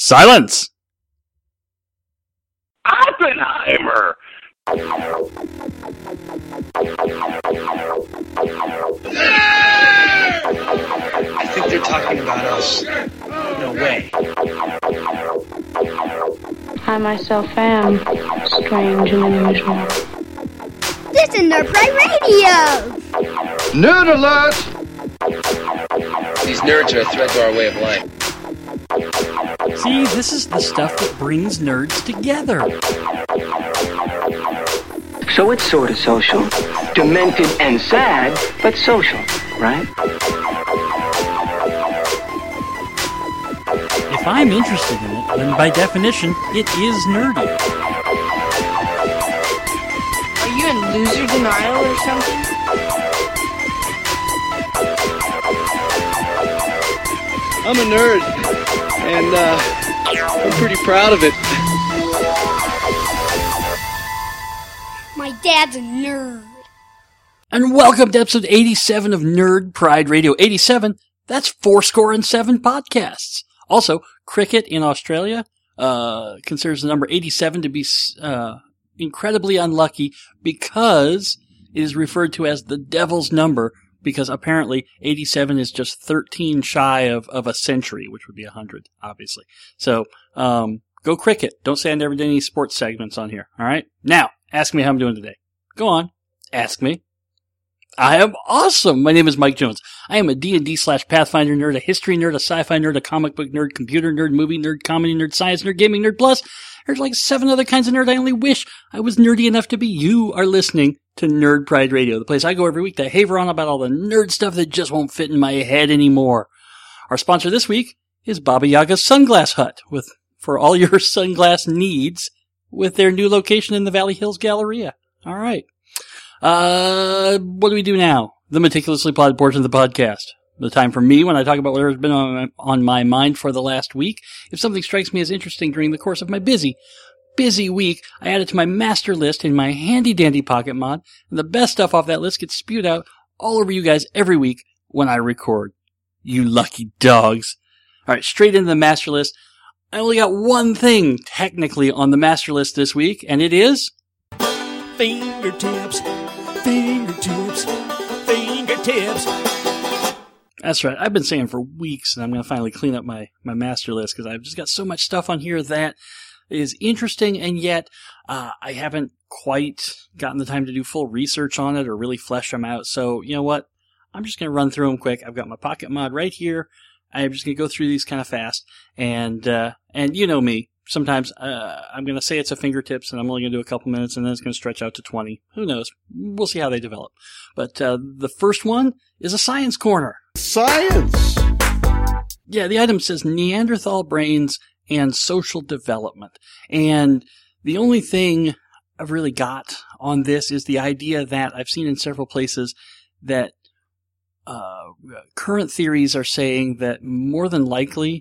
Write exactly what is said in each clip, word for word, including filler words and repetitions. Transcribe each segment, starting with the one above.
Silence! Oppenheimer! I think they're talking about us. No way. I myself am strange and unusual. This is Nerd Pride Radio! Nerd alert! These nerds are a threat to our way of life. See, this is the stuff that brings nerds together. So it's sort of social. Demented and sad, but social, right? If I'm interested in it, then by definition, it is nerdy. Are you in loser denial or something? I'm a nerd, and uh, I'm pretty proud of it. My dad's a nerd. And welcome to episode eighty-seven of Nerd Pride Radio. eighty-seven, that's four score and seven podcasts. Also, cricket in Australia uh considers the number eighty-seven to be uh incredibly unlucky because it is referred to as the devil's number, because apparently eighty-seven is just thirteen shy of, of a century, which would be one hundred, obviously. So, um, go cricket. Don't say I never did any sports segments on here, alright? Now, ask me how I'm doing today. Go on. Ask me. I am awesome. My name is Mike Jones. I am a D and D slash Pathfinder nerd, a history nerd, a sci-fi nerd, a comic book nerd, computer nerd, movie nerd, comedy nerd, science nerd, gaming nerd, plus there's like seven other kinds of nerd. I only wish I was nerdy enough to be. You are listening to Nerd Pride Radio, the place I go every week to haver on about all the nerd stuff that just won't fit in my head anymore. Our sponsor this week is Baba Yaga's Sunglass Hut, with for all your sunglass needs with their new location in the Valley Hills Galleria. All right. Uh, what do we do now? The meticulously plotted portion of the podcast. The time for me when I talk about whatever's been on, on my mind for the last week. If something strikes me as interesting during the course of my busy, busy week, I add it to my master list in my handy dandy pocket mod, and the best stuff off that list gets spewed out all over you guys every week when I record. You lucky dogs. Alright, straight into the master list. I only got one thing technically on the master list this week, and it is Fingertips, fingertips, fingertips. That's right. I've been saying for weeks, and I'm going to finally clean up my, my master list, because I've just got so much stuff on here that is interesting, and yet uh, I haven't quite gotten the time to do full research on it or really flesh them out. So, you know what? I'm just going to run through them quick. I've got my pocket mod right here. I'm just going to go through these kind of fast, and uh, and you know me. Sometimes uh, I'm going to say it's a fingertips, and I'm only going to do a couple minutes, and then it's going to stretch out to twenty. Who knows? We'll see how they develop. But uh, the first one is a science corner. Science! Yeah, the item says Neanderthal brains and social development. And the only thing I've really got on this is the idea that I've seen in several places that uh, current theories are saying that more than likely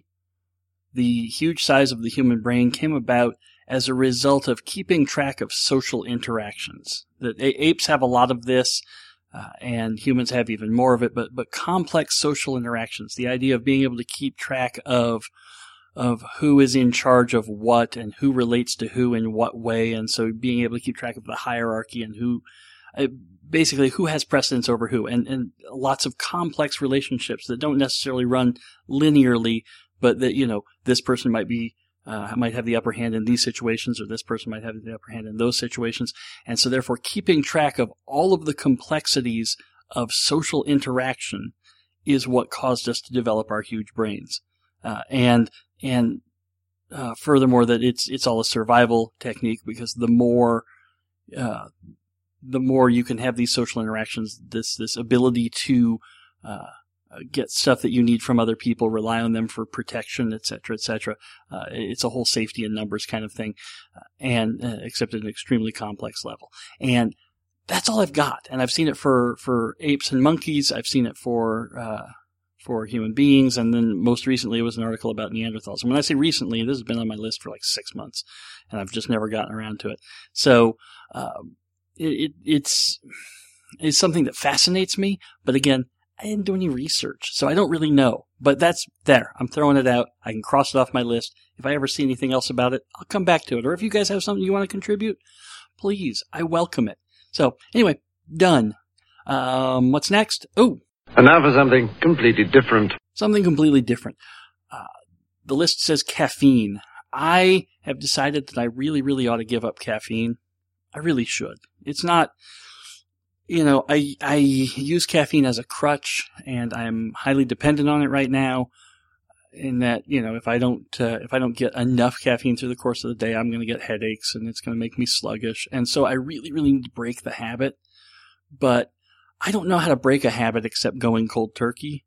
the huge size of the human brain came about as a result of keeping track of social interactions. That apes have a lot of this, uh, and humans have even more of it, but, but complex social interactions. The idea of being able to keep track of, of who is in charge of what and who relates to who in what way, and so being able to keep track of the hierarchy and who, uh, basically who has precedence over who, and, and lots of complex relationships that don't necessarily run linearly, but that, you know, this person might be, uh, might have the upper hand in these situations, or this person might have the upper hand in those situations. And so therefore keeping track of all of the complexities of social interaction is what caused us to develop our huge brains. Uh, and, and, uh, furthermore that it's, it's all a survival technique, because the more, uh, the more you can have these social interactions, this, this ability to, uh, get stuff that you need from other people, rely on them for protection, et cetera, et cetera. Uh, it's a whole safety in numbers kind of thing, uh, and uh, except at an extremely complex level. And that's all I've got. And I've seen it for, for apes and monkeys. I've seen it for uh, for human beings, and then most recently it was an article about Neanderthals. And when I say recently, this has been on my list for like six months, and I've just never gotten around to it. So uh, it, it, it's it's something that fascinates me, but again, I didn't do any research, so I don't really know. But that's there. I'm throwing it out. I can cross it off my list. If I ever see anything else about it, I'll come back to it. Or if you guys have something you want to contribute, please, I welcome it. So anyway, done. Um, what's next? Oh, And now for something completely different. something completely different. Uh, the list says caffeine. I have decided that I really, really ought to give up caffeine. I really should. It's not, you know, I, I use caffeine as a crutch, and I'm highly dependent on it right now. In that, you know, if I don't, uh, if I don't get enough caffeine through the course of the day, I'm going to get headaches, and it's going to make me sluggish. And so I really, really need to break the habit. But I don't know how to break a habit except going cold turkey.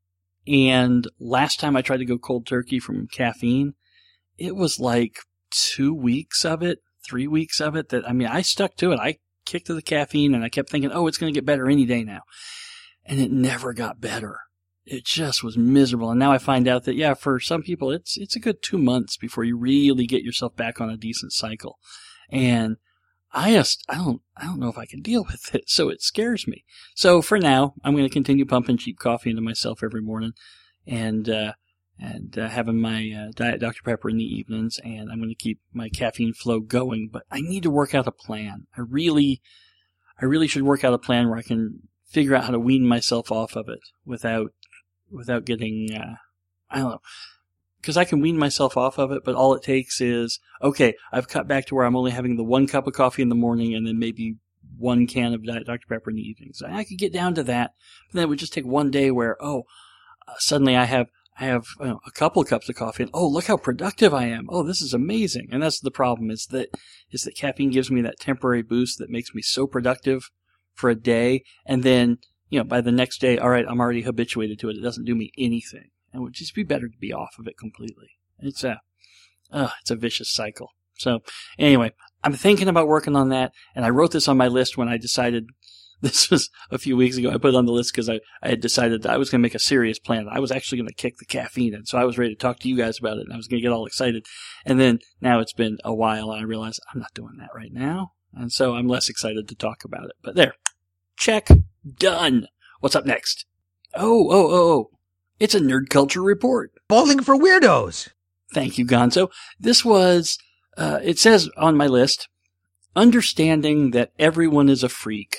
And last time I tried to go cold turkey from caffeine, it was like two weeks of it, three weeks of it that, I mean, I stuck to it. I kicked to the caffeine and I kept thinking, oh, it's going to get better any day now. And it never got better. It just was miserable. And now I find out that, yeah, for some people, it's, it's a good two months before you really get yourself back on a decent cycle. And I just, I don't, I don't know if I can deal with it. So it scares me. So for now, I'm going to continue pumping cheap coffee into myself every morning and, uh, and, uh, having my, uh, Diet Doctor Pepper in the evenings. And I'm going to keep my caffeine flow going, but I need to work out a plan. I really, I really should work out a plan where I can figure out how to wean myself off of it without, without getting, uh, I don't know. Because I can wean myself off of it, but all it takes is, okay, I've cut back to where I'm only having the one cup of coffee in the morning and then maybe one can of Diet Doctor Pepper in the evenings. I could get down to that, but then it would just take one day where, oh, uh, suddenly I have I have you know, a couple of cups of coffee, and oh, look how productive I am. Oh, this is amazing. And that's the problem, is that is that caffeine gives me that temporary boost that makes me so productive for a day, and then, you know, by the next day, all right, I'm already habituated to it. It doesn't do me anything. It would just be better to be off of it completely. It's a, uh, it's a vicious cycle. So anyway, I'm thinking about working on that, and I wrote this on my list when I decided, this was a few weeks ago, I put it on the list because I, I had decided that I was going to make a serious plan. I was actually going to kick the caffeine in, so I was ready to talk to you guys about it, and I was going to get all excited. And then now it's been a while, and I realized I'm not doing that right now, and so I'm less excited to talk about it. But there, check, done. What's up next? Oh, oh, oh, oh. It's a Nerd Culture Report. Bowling for Weirdos. Thank you, Gonzo. This was, uh, it says on my list, understanding that everyone is a freak.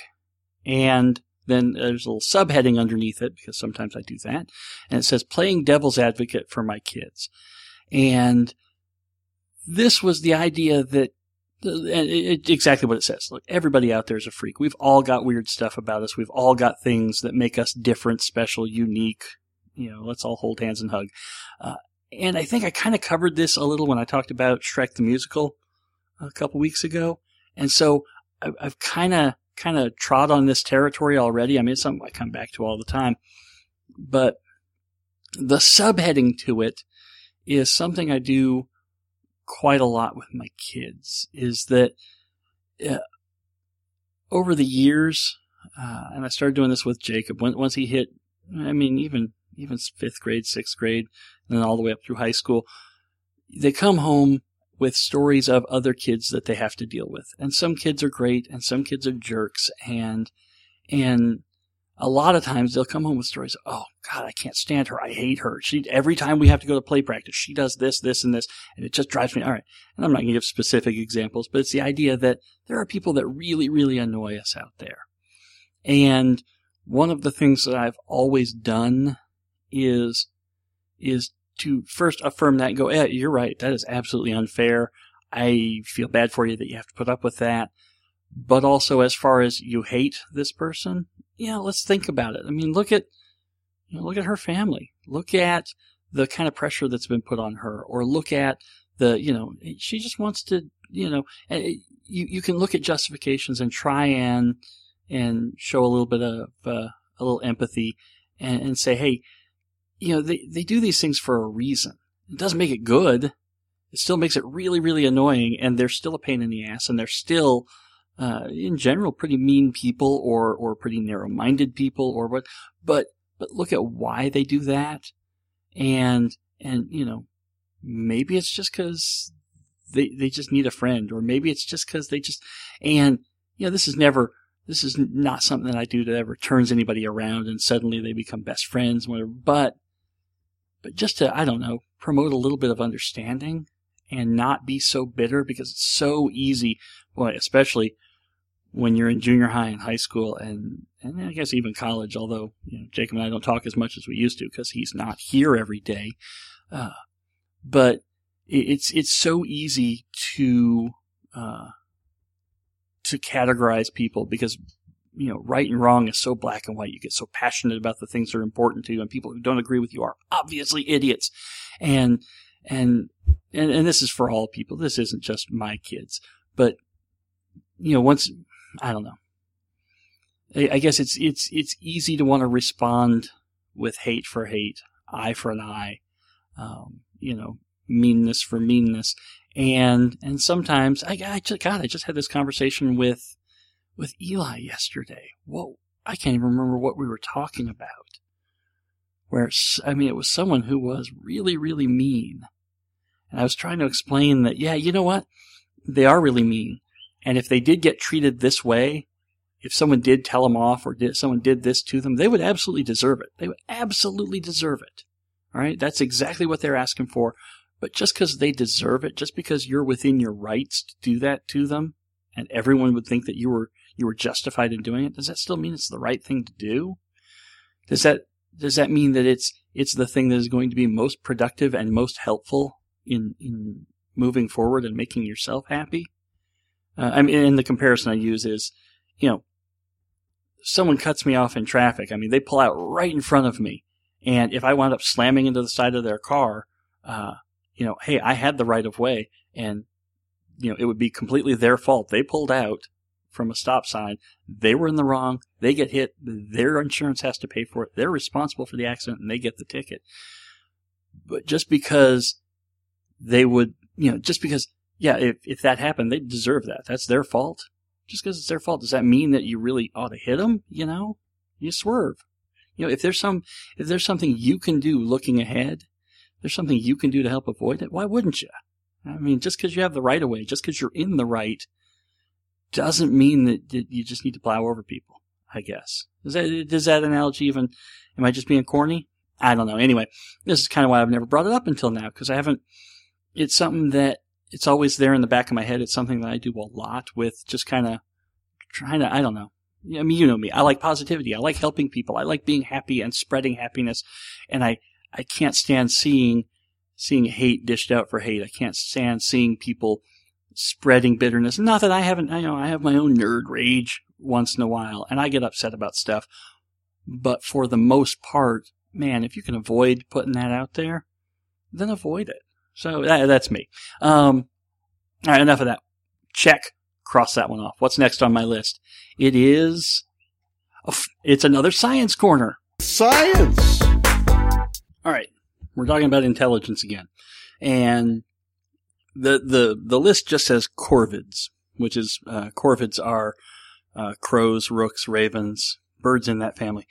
And then there's a little subheading underneath it, because sometimes I do that. And it says, playing devil's advocate for my kids. And this was the idea that, and it, it, exactly what it says. Look, everybody out there is a freak. We've all got weird stuff about us. We've all got things that make us different, special, unique. You know, let's all hold hands and hug. Uh, and I think I kind of covered this a little when I talked about Shrek the Musical a couple weeks ago. And so I, I've kind of, kind of trod on this territory already. I mean, it's something I come back to all the time. But the subheading to it is something I do quite a lot with my kids, is that uh, over the years, uh, and I started doing this with Jacob, when, once he hit, I mean, even even fifth grade, sixth grade, and then all the way up through high school, they come home with stories of other kids that they have to deal with. And some kids are great, and some kids are jerks, and and a lot of times they'll come home with stories of, oh, God, I can't stand her. I hate her. She every time we have to go to play practice, she does this, this, and this, and it just drives me. All right. And I'm not going to give specific examples, but it's the idea that there are people that really, really annoy us out there. And one of the things that I've always done is is to first affirm that and go, yeah, you're right. That is absolutely unfair. I feel bad for you that you have to put up with that. But also, as far as you hate this person, yeah, let's think about it. I mean, look at, you know, look at her family. Look at the kind of pressure that's been put on her, or look at the, you know, she just wants to, you know, you, you can look at justifications and try and, and show a little bit of, uh, a little empathy and, and say, hey, you know, they, they do these things for a reason. It doesn't make it good. It still makes it really, really annoying, and they're still a pain in the ass, and they're still, uh, in general, pretty mean people, or, or pretty narrow-minded people, or what, but, but look at why they do that, and, and, you know, maybe it's just cause they, they just need a friend, or maybe it's just cause they just, and, you know, this is never, this is not something that I do that ever turns anybody around and suddenly they become best friends, whatever, but but just to, I don't know, promote a little bit of understanding and not be so bitter, because it's so easy, well, especially when you're in junior high and high school and, and I guess even college, although, you know, Jacob and I don't talk as much as we used to because he's not here every day. Uh, but it's, it's so easy to, uh, to categorize people because, you know, right and wrong is so black and white. You get so passionate about the things that are important to you, and people who don't agree with you are obviously idiots. And, and, and, and this is for all people. This isn't just my kids, but, you know, once, I don't know. I, I guess it's, it's, it's easy to want to respond with hate for hate, eye for an eye, um, you know, meanness for meanness. And, and sometimes I, I just, God, I just had this conversation with, with Eli yesterday. Whoa, I can't even remember what we were talking about. Where, I mean, it was someone who was really, really mean. And I was trying to explain that, yeah, you know what? They are really mean. And if they did get treated this way, if someone did tell them off or did, someone did this to them, they would absolutely deserve it. They would absolutely deserve it. All right? That's exactly what they're asking for. But just because they deserve it, just because you're within your rights to do that to them, and everyone would think that you were you were justified in doing it, does that still mean it's the right thing to do? Does that does that mean that it's it's the thing that is going to be most productive and most helpful in in moving forward and making yourself happy? Uh, I mean, and the comparison I use is, you know, someone cuts me off in traffic. I mean, they pull out right in front of me, and if I wound up slamming into the side of their car, uh, you know, hey, I had the right of way, and you know, it would be completely their fault. They pulled out from a stop sign. They were in the wrong. They get hit. Their insurance has to pay for it. They're responsible for the accident, and they get the ticket. But just because they would, you know, just because, yeah, if, if that happened, they deserve that. That's their fault. Just because it's their fault, does that mean that you really ought to hit them? You know, you swerve. You know, if there's some, if there's something you can do looking ahead, there's something you can do to help avoid it, why wouldn't you? I mean, just because you have the right of way, just because you're in the right, doesn't mean that, that you just need to plow over people, I guess. Does that, does that analogy even, am I just being corny? I don't know. Anyway, this is kind of why I've never brought it up until now, because I haven't, it's something that, it's always there in the back of my head. It's something that I do a lot with, just kind of trying to, I don't know. I mean, you know me. I like positivity. I like helping people. I like being happy and spreading happiness. And I, I can't stand seeing seeing hate dished out for hate. I can't stand seeing people spreading bitterness. Not that I haven't, I know I have my own nerd rage once in a while, and I get upset about stuff. But for the most part, man, if you can avoid putting that out there, then avoid it. So that, that's me. Um, all right, enough of that. Check. Cross that one off. What's next on my list? It is, it's another science corner. Science! All right. We're talking about intelligence again. And the the the list just says corvids, which is, uh, corvids are uh, crows, rooks, ravens, birds in that family.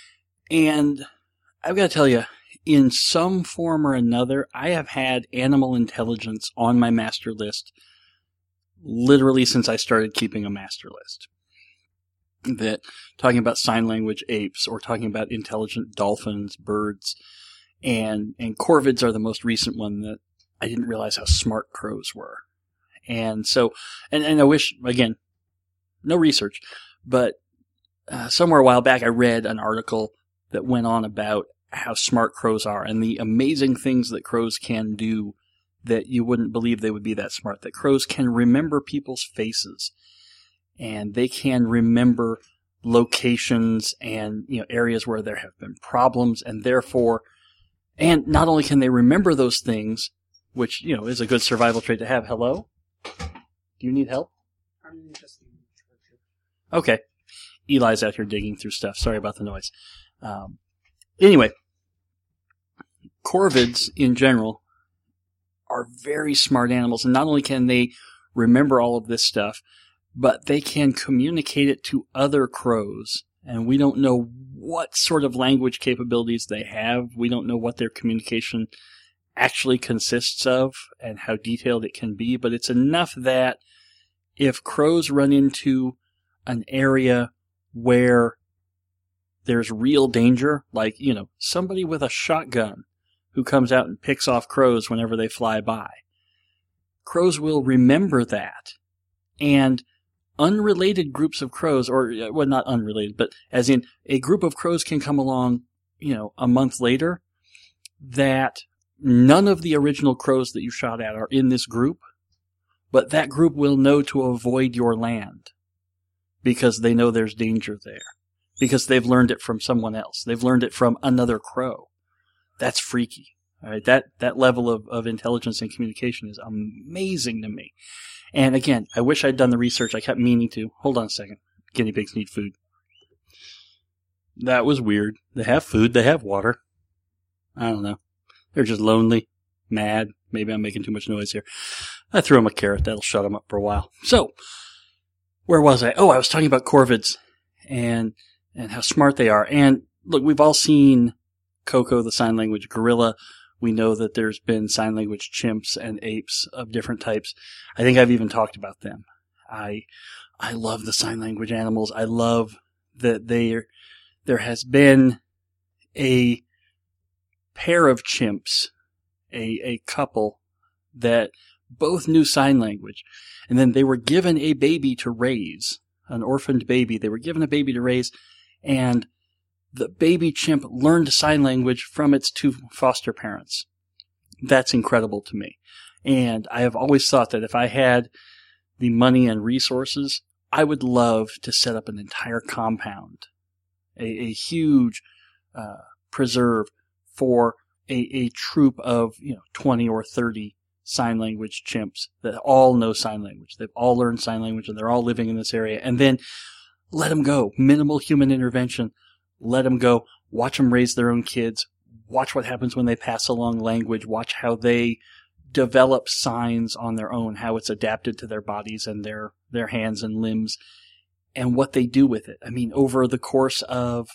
And I've got to tell you, in some form or another, I have had animal intelligence on my master list literally since I started keeping a master list. That talking about sign language apes or talking about intelligent dolphins, birds, And and corvids are the most recent one that I didn't realize how smart crows were. And so, and, and I wish, again, no research, but uh, somewhere a while back I read an article that went on about how smart crows are and the amazing things that crows can do that you wouldn't believe they would be that smart. That crows can remember people's faces, and they can remember locations and, you know, areas where there have been problems, and therefore, and not only can they remember those things, which, you know, is a good survival trait to have. Hello? Do you need help? I'm just... Okay. Eli's out here digging through stuff. Sorry about the noise. Um, anyway, corvids in general are very smart animals, and not only can they remember all of this stuff, but they can communicate it to other crows. And we don't know what sort of language capabilities they have. We don't know what their communication actually consists of and how detailed it can be. But it's enough that if crows run into an area where there's real danger, like, you know, somebody with a shotgun who comes out and picks off crows whenever they fly by. Crows will remember that. And unrelated groups of crows, or, well, not unrelated, but as in a group of crows can come along, you know, a month later, that none of the original crows that you shot at are in this group, but that group will know to avoid your land because they know there's danger there, because they've learned it from someone else. They've learned it from another crow. That's freaky. All right, that, that level of, of intelligence and communication is amazing to me. And again, I wish I'd done the research. I kept meaning to. Hold on a second. Guinea pigs need food. That was weird. They have food. They have water. I don't know. They're just lonely, mad. Maybe I'm making too much noise here. I threw them a carrot. That'll shut them up for a while. So, where was I? Oh, I was talking about corvids and and how smart they are. And look, we've all seen Koko, the sign language gorilla. We know that there's been sign language chimps and apes of different types. I think I've even talked about them. I I love the sign language animals. I love that they there has been a pair of chimps, a a couple that both knew sign language, and then they were given a baby to raise, an orphaned baby. They were given a baby to raise, and the baby chimp learned sign language from its two foster parents. That's incredible to me. And I have always thought that if I had the money and resources, I would love to set up an entire compound, a, a huge uh, preserve for a, a troop of, you know, twenty or thirty sign language chimps that all know sign language. They've all learned sign language and they're all living in this area. And then let them go. Minimal human intervention. Let them go. Watch them raise their own kids. Watch what happens when they pass along language. Watch how they develop signs on their own, how it's adapted to their bodies and their, their hands and limbs, and what they do with it. I mean, over the course of,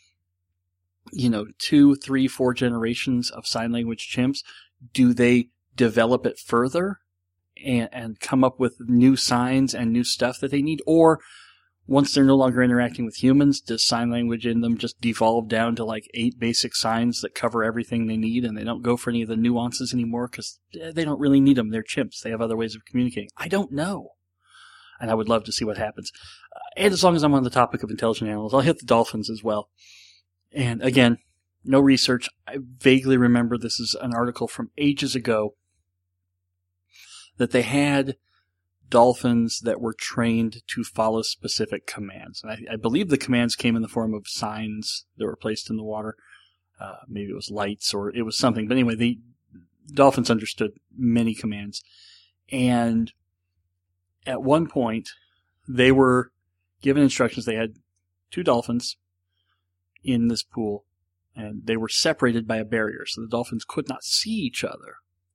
you know, two, three, four generations of sign language chimps, do they develop it further and, and come up with new signs and new stuff that they need? Or once they're no longer interacting with humans, does sign language in them just devolve down to like eight basic signs that cover everything they need and they don't go for any of the nuances anymore because they don't really need them? They're chimps. They have other ways of communicating. I don't know. And I would love to see what happens. Uh, and as long as I'm on the topic of intelligent animals, I'll hit the dolphins as well. And again, no research. I vaguely remember this is an article from ages ago that they had dolphins that were trained to follow specific commands. And I, I believe the commands came in the form of signs that were placed in the water. Uh, maybe it was lights or it was something. But anyway, the dolphins understood many commands. And at one point, they were given instructions. They had two dolphins in this pool, and they were separated by a barrier, so the dolphins could not see each other.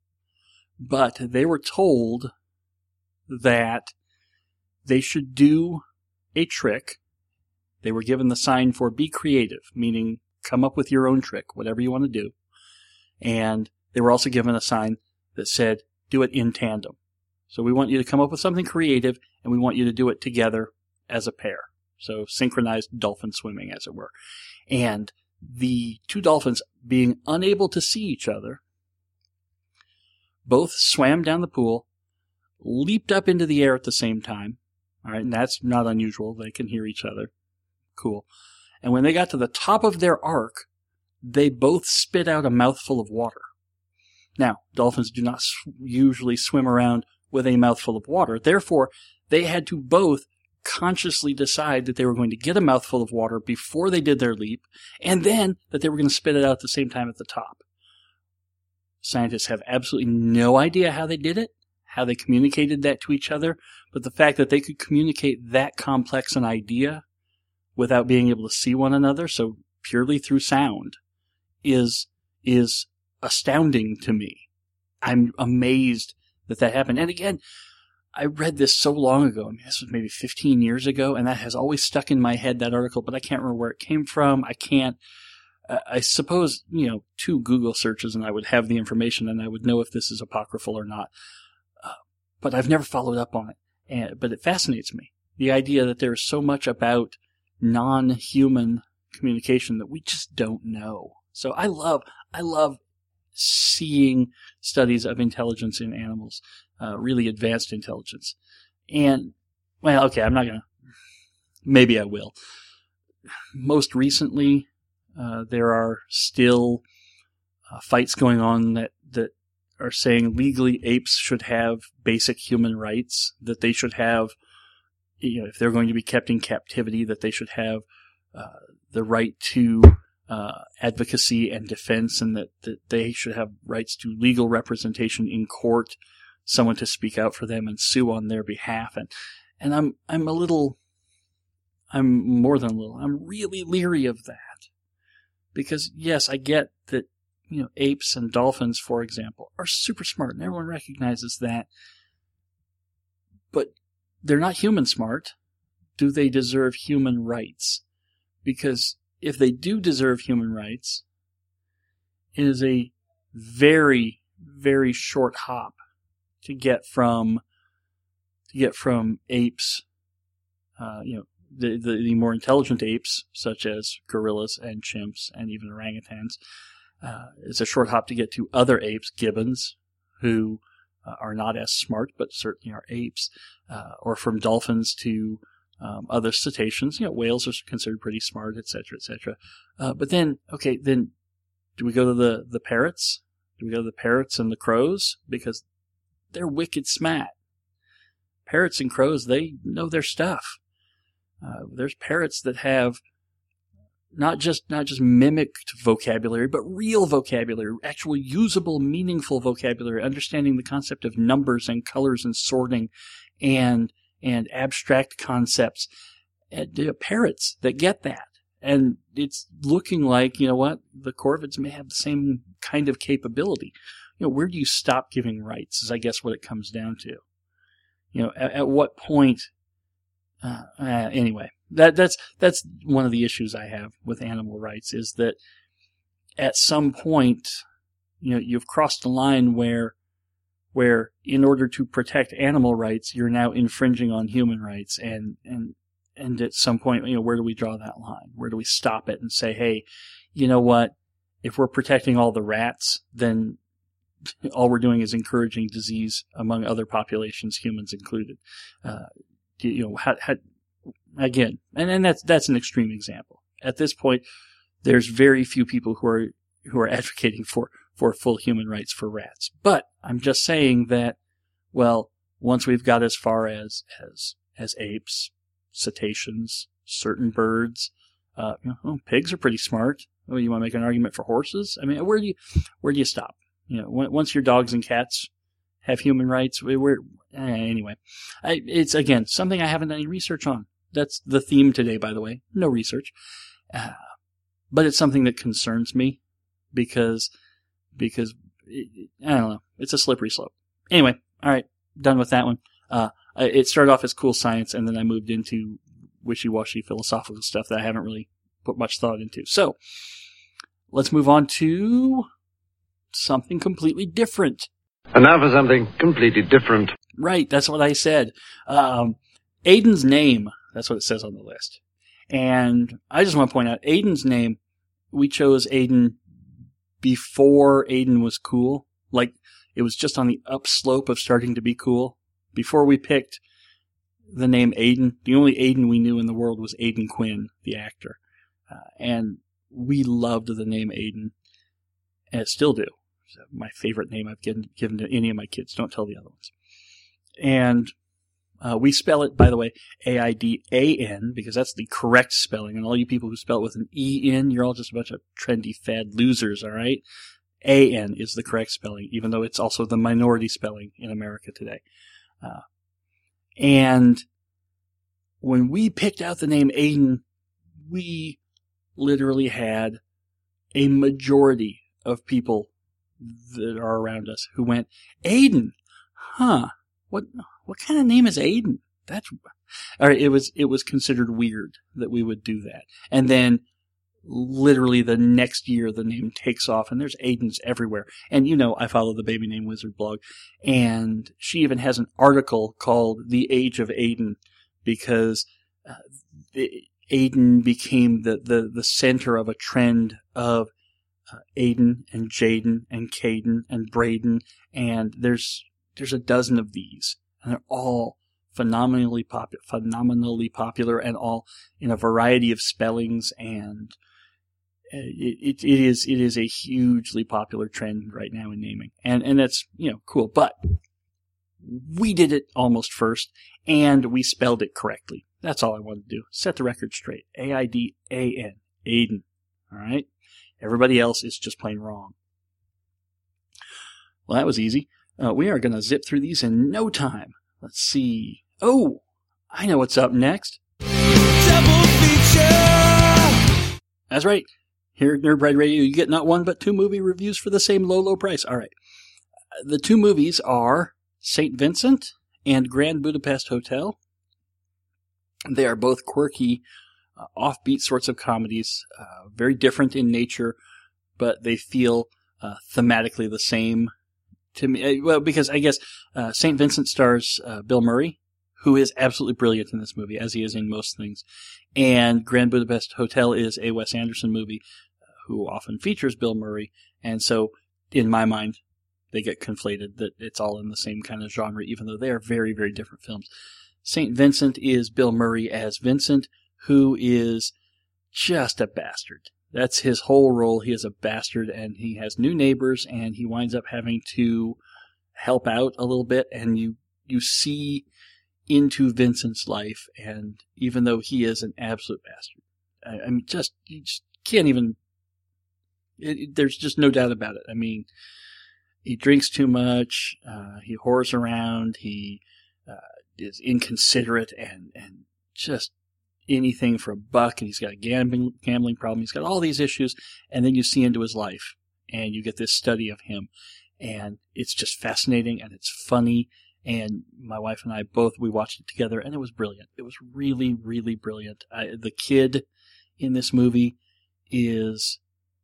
But they were told that they should do a trick. They were given the sign for be creative, meaning come up with your own trick, whatever you want to do. And they were also given a sign that said, do it in tandem. So we want you to come up with something creative, and we want you to do it together as a pair. So synchronized dolphin swimming, as it were. And the two dolphins, being unable to see each other, both swam down the pool, leaped up into the air at the same time. All right, and that's not unusual. They can hear each other. Cool. And when they got to the top of their arc, they both spit out a mouthful of water. Now, dolphins do not usually swim around with a mouthful of water. Therefore, they had to both consciously decide that they were going to get a mouthful of water before they did their leap, and then that they were going to spit it out at the same time at the top. Scientists have absolutely no idea how they did it, how they communicated that to each other, but the fact that they could communicate that complex an idea without being able to see one another, so purely through sound, is is astounding to me. I'm amazed that that happened. And again, I read this so long ago. I mean, this was maybe fifteen years ago, and that has always stuck in my head, that article, but I can't remember where it came from. I can't, uh, I suppose, you know, two Google searches and I would have the information and I would know if this is apocryphal or not. Uh, but I've never followed up on it. And, but it fascinates me. The idea that there is so much about non-human communication that we just don't know. So I love, I love seeing studies of intelligence in animals, uh, really advanced intelligence. And, well, okay, I'm not going to, maybe I will. Most recently, uh, there are still uh, fights going on that, that are saying legally apes should have basic human rights, that they should have, you know, if they're going to be kept in captivity, that they should have uh, the right to uh, advocacy and defense, and that, that they should have rights to legal representation in court, someone to speak out for them and sue on their behalf. And, and I'm, I'm a little, I'm more than a little, I'm really leery of that. Because yes, I get that, you know, apes and dolphins, for example, are super smart, and everyone recognizes that. But they're not human smart. Do they deserve human rights? Because if they do deserve human rights, it is a very, very short hop to get from to get from apes, uh, you know, the, the the more intelligent apes such as gorillas and chimps and even orangutans. Uh, it's a short hop to get to other apes, gibbons, who uh, are not as smart but certainly are apes, uh, or from dolphins to um, other cetaceans. You know, whales are considered pretty smart, et cetera, et cetera. Uh, but then, okay, then do we go to the the parrots? Do we go to the parrots and the crows? Because they're wicked smart. Parrots and crows, they know their stuff. Uh, there's parrots that have not just not just mimicked vocabulary, but real vocabulary, actual usable, meaningful vocabulary, understanding the concept of numbers and colors and sorting and and abstract concepts. And there are parrots that get that. And it's looking like, you know what, the corvids may have the same kind of capability. You know, where do you stop giving rights is, I guess, what it comes down to. You know, at, at what point, uh, uh, anyway, that that's that's one of the issues I have with animal rights, is that at some point, you know, you've crossed a line where, where in order to protect animal rights, you're now infringing on human rights, and and and at some point, you know, where do we draw that line? Where do we stop it and say, hey, you know what? If we're protecting all the rats, then all we're doing is encouraging disease among other populations, humans included. Uh, you know, how, how, again, and, and that's that's an extreme example. At this point, there's very few people who are who are advocating for, for full human rights for rats. But I'm just saying that, well, once we've got as far as as as apes, cetaceans, certain birds, uh, you know, oh, pigs are pretty smart. Oh, you want to make an argument for horses? I mean, where do you where do you stop? You know, once your dogs and cats have human rights, we're anyway. I, it's again something I haven't done any research on. That's the theme today, by the way. No research, uh, but it's something that concerns me because because it, I don't know. It's a slippery slope. Anyway, all right, done with that one. Uh, it started off as cool science, and then I moved into wishy-washy philosophical stuff that I haven't really put much thought into. So let's move on to something completely different. And now for something completely different. Right, that's what I said. Um, Aiden's name, that's what it says on the list. And I just want to point out, Aiden's name, we chose Aiden before Aiden was cool. Like, it was just on the upslope of starting to be cool. Before we picked the name Aiden, the only Aiden we knew in the world was Aidan Quinn, the actor. Uh, and we loved the name Aiden, and still do. It's my favorite name I've given, given to any of my kids. Don't tell the other ones. And uh, we spell it, by the way, A I D A N, because that's the correct spelling. And all you people who spell it with an E N, you're all just a bunch of trendy fad losers, all right? A N is the correct spelling, even though it's also the minority spelling in America today. Uh, and when we picked out the name Aiden, we literally had a majority of people that are around us who went, Aiden, huh? What what kind of name is Aiden? That's all right. It was it was considered weird that we would do that, and then literally the next year the name takes off, and there's Aidens everywhere. And you know, I follow the Baby Name Wizard blog, and she even has an article called "The Age of Aiden," because uh, the, Aiden became the, the the center of a trend of uh, Aiden and Jaden and Caden and Braden, and there's there's a dozen of these, and they're all phenomenally pop- phenomenally popular, and all in a variety of spellings, and it, it it is it is a hugely popular trend right now in naming, and and that's, you know, cool. But we did it almost first, and we spelled it correctly. That's all I wanted to do. Set the record straight. A I D A N. Aiden. All right? Everybody else is just plain wrong. Well, that was easy. Uh, we are going to zip through these in no time. Let's see. Oh, I know what's up next. Double feature! That's right. Here at Nerd Pride Radio, you get not one but two movie reviews for the same low, low price. All right. The two movies are Saint Vincent and Grand Budapest Hotel. They are both quirky, uh, offbeat sorts of comedies, uh, very different in nature, but they feel uh, thematically the same to me. Well, because I guess uh, Saint Vincent stars uh, Bill Murray, who is absolutely brilliant in this movie, as he is in most things. And Grand Budapest Hotel is a Wes Anderson movie uh, who often features Bill Murray. And so, in my mind, they get conflated, that it's all in the same kind of genre, even though they are very, very different films. Saint Vincent is Bill Murray as Vincent, who is just a bastard. That's his whole role. He is a bastard, and he has new neighbors, and he winds up having to help out a little bit, and you, you see into Vincent's life, and even though he is an absolute bastard, I, I mean, just, you just can't even, it, it, there's just no doubt about it. I mean, he drinks too much, uh, he whores around, he uh, is inconsiderate, and, and just anything for a buck, and he's got a gambling, gambling problem, he's got all these issues, and then you see into his life, and you get this study of him, and it's just fascinating, and it's funny, and my wife and I both, we watched it together, and it was brilliant. It was really, really brilliant. I, the kid in this movie is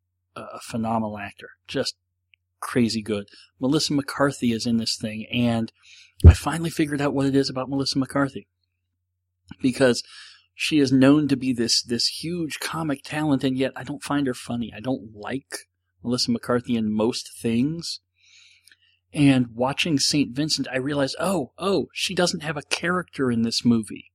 a phenomenal actor, just crazy good. Melissa McCarthy is in this thing, and I finally figured out what it is about Melissa McCarthy, because she is known to be this this huge comic talent, and yet I don't find her funny. I don't like Melissa McCarthy in most things. And watching Saint Vincent, I realized, oh, oh, she doesn't have a character in this movie.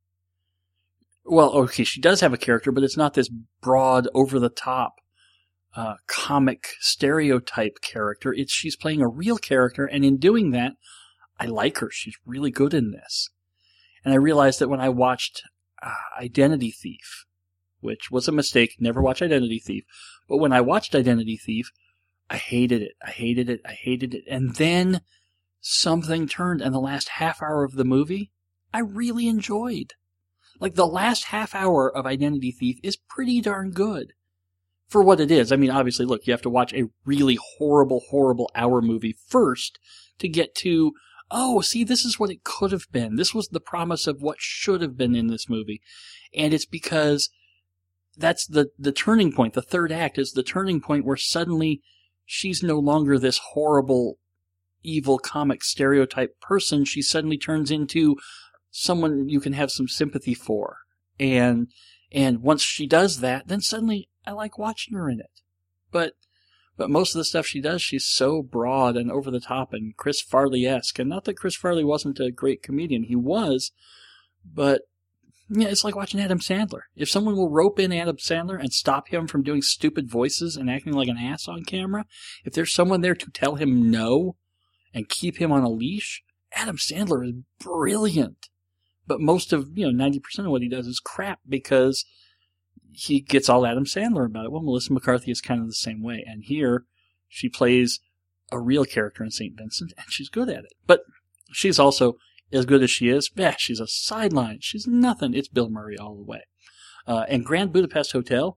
Well, okay, she does have a character, but it's not this broad, over-the-top, uh, comic stereotype character. It's she's playing a real character, and in doing that, I like her. She's really good in this. And I realized that when I watched uh, Identity Thief, which was a mistake, never watch Identity Thief, but when I watched Identity Thief, I hated it. I hated it. I hated it. And then something turned, and the last half hour of the movie, I really enjoyed. Like, the last half hour of Identity Thief is pretty darn good for what it is. I mean, obviously, look, you have to watch a really horrible, horrible hour movie first to get to, oh, see, this is what it could have been. This was the promise of what should have been in this movie. And it's because that's the, the turning point. The third act is the turning point where suddenly she's no longer this horrible, evil comic stereotype person. She suddenly turns into someone you can have some sympathy for. And and once she does that, then suddenly I like watching her in it. But but most of the stuff she does, she's so broad and over the top and Chris Farley-esque. And not that Chris Farley wasn't a great comedian. He was. But yeah, it's like watching Adam Sandler. If someone will rope in Adam Sandler and stop him from doing stupid voices and acting like an ass on camera, if there's someone there to tell him no and keep him on a leash, Adam Sandler is brilliant. But most of, you know, ninety percent of what he does is crap because he gets all Adam Sandler about it. Well, Melissa McCarthy is kind of the same way. And here, she plays a real character in Saint Vincent, and she's good at it. But she's also, as good as she is, yeah, she's a sideline. She's nothing. It's Bill Murray all the way. Uh, and Grand Budapest Hotel,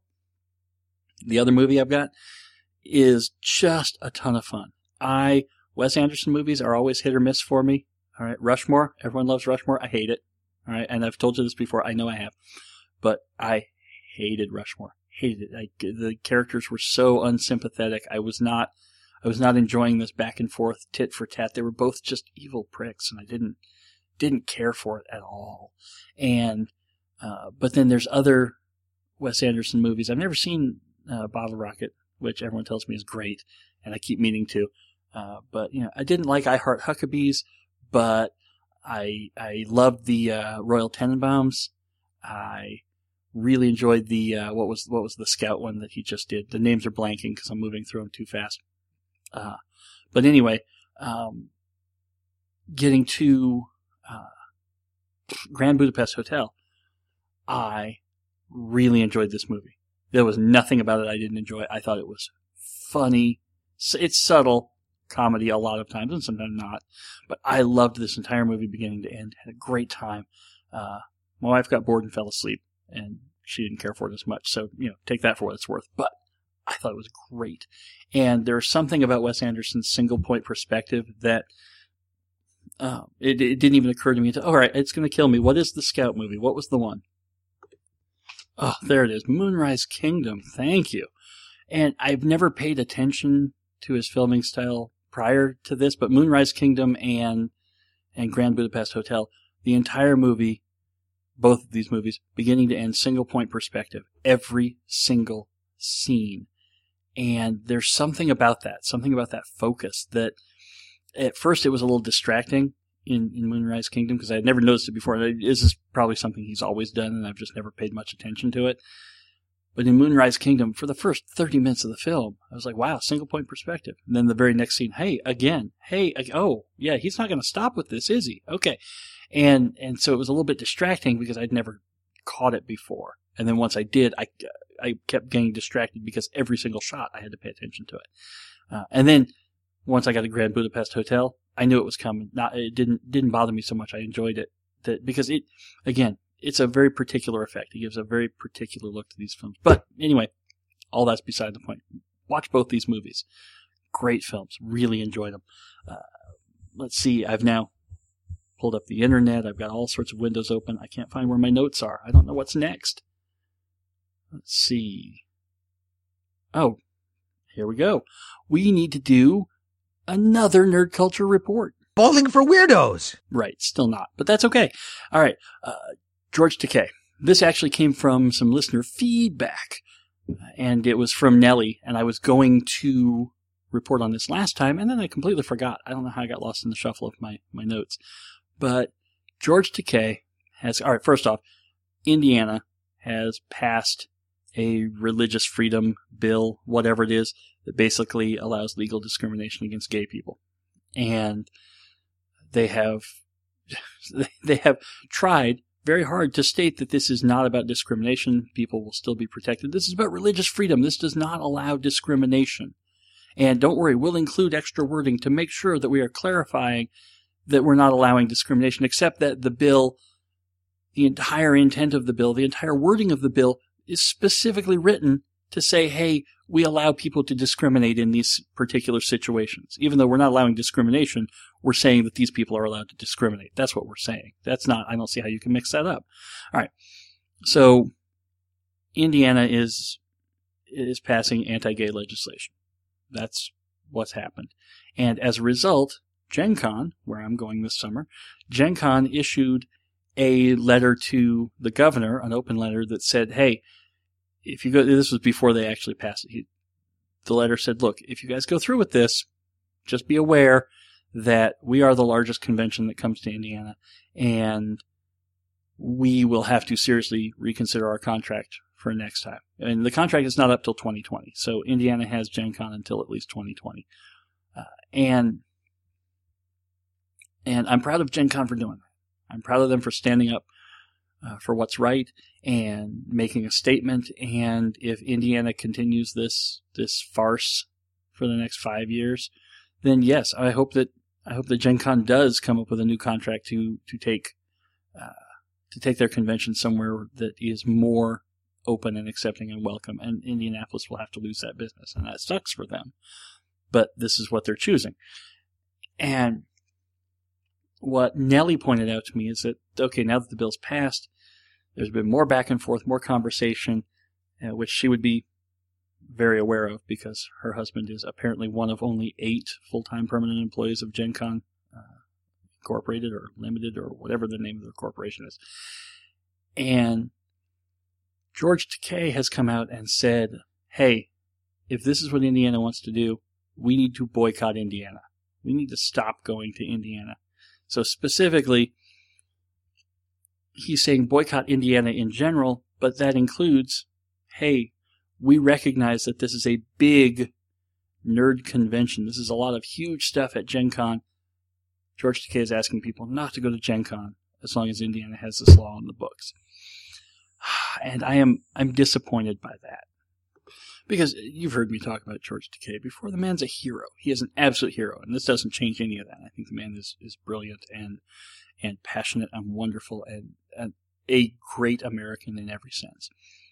the other movie I've got, is just a ton of fun. I, Wes Anderson movies are always hit or miss for me. All right, Rushmore, everyone loves Rushmore. I hate it. All right, and I've told you this before. I know I have. But I hated Rushmore. Hated it. I, the characters were so unsympathetic. I was not, I was not enjoying this back and forth, tit for tat. They were both just evil pricks, and I didn't, didn't care for it at all. And, uh, but then there's other Wes Anderson movies. I've never seen uh, Bottle Rocket. which everyone tells me is great, and I keep meaning to. Uh, but you know, I didn't like I Heart Huckabees, but I I loved the uh, Royal Tenenbaums. I really enjoyed the uh, what was what was the Scout one that he just did. The names are blanking because I'm moving through them too fast. Uh, but anyway, um, getting to uh, Grand Budapest Hotel, I really enjoyed this movie. There was nothing about it I didn't enjoy. I thought it was funny. It's subtle comedy a lot of times, and sometimes not. But I loved this entire movie beginning to end. Had a great time. Uh, my wife got bored and fell asleep, and she didn't care for it as much. So, you know, take that for what it's worth. But I thought it was great. And there's something about Wes Anderson's single-point perspective that uh, it, it didn't even occur to me. To, all right, it's going to kill me. What is the Scout movie? What was the one? Oh, there it is. Moonrise Kingdom. Thank you. And I've never paid attention to his filming style prior to this, but Moonrise Kingdom and and Grand Budapest Hotel, the entire movie, both of these movies, beginning to end, single-point perspective. Every single scene. And there's something about that, something about that focus that at first it was a little distracting in, in Moonrise Kingdom because I had never noticed it before. This is probably something he's always done and I've just never paid much attention to it. But in Moonrise Kingdom, for the first thirty minutes of the film, I was like, wow, single point perspective. And then the very next scene, hey, again, hey, oh, yeah, he's not going to stop with this, is he? Okay. And and so it was a little bit distracting because I'd never caught it before. And then once I did, I, I kept getting distracted because every single shot I had to pay attention to it. Uh, and then once I got to Grand Budapest Hotel, I knew it was coming. Not, it didn't didn't bother me so much. I enjoyed it that because it, again, it's a very particular effect. It gives a very particular look to these films. But anyway, all that's beside the point. Watch both these movies. Great films. Really enjoyed them. Uh, let's see. I've now pulled up the internet. I've got all sorts of windows open. I can't find where my notes are. I don't know what's next. Let's see. Oh, here we go. We need to do another Nerd Culture Report. Bowling for weirdos. Right. Still not. But that's okay. All right. Uh, George Takei. This actually came from some listener feedback, and it was from Nellie, and I was going to report on this last time, and then I completely forgot. I don't know how I got lost in the shuffle of my, my notes. But George Takei has, all right, first off, Indiana has passed a religious freedom bill, whatever it is, that basically allows legal discrimination against gay people. And they have, they have tried very hard to state that this is not about discrimination. People will still be protected. This is about religious freedom. This does not allow discrimination. And don't worry, we'll include extra wording to make sure that we are clarifying that we're not allowing discrimination, except that the bill, the entire intent of the bill, the entire wording of the bill is specifically written to say, hey, we allow people to discriminate in these particular situations. Even though we're not allowing discrimination, we're saying that these people are allowed to discriminate. That's what we're saying. That's not, I don't see how you can mix that up. All right. So Indiana is, is passing anti-gay legislation. That's what's happened. And as a result, Gen Con, where I'm going this summer, Gen Con issued a letter to the governor, an open letter that said, hey, if you go, this was before they actually passed it. He, the letter said, look, if you guys go through with this, just be aware that we are the largest convention that comes to Indiana, and we will have to seriously reconsider our contract for next time. And the contract is not up till twenty twenty, so Indiana has Gen Con until at least twenty twenty. Uh, and and I'm proud of Gen Con for doing that. I'm proud of them for standing up uh, for what's right and making a statement. And if Indiana continues this this farce for the next five years, then yes, I hope that I hope that Gen Con does come up with a new contract to to take uh, to take their convention somewhere that is more open and accepting and welcome. And Indianapolis will have to lose that business, and that sucks for them. But this is what they're choosing. And what Nellie pointed out to me is that, okay, now that the bill's passed, there's been more back and forth, more conversation, uh, which she would be very aware of because her husband is apparently one of only eight full-time permanent employees of Gen Con uh, Incorporated or Limited or whatever the name of their corporation is. And George Takei has come out and said, hey, if this is what Indiana wants to do, we need to boycott Indiana. We need to stop going to Indiana. So specifically, he's saying boycott Indiana in general, but that includes, hey, we recognize that this is a big nerd convention. This is a lot of huge stuff at Gen Con. George Takei is asking people not to go to Gen Con as long as Indiana has this law in the books. And I am I'm disappointed by that. Because you've heard me talk about George Takei before. The man's a hero. He is an absolute hero, and this doesn't change any of that. I think the man is, is brilliant and and passionate and wonderful and, and a great American in every sense.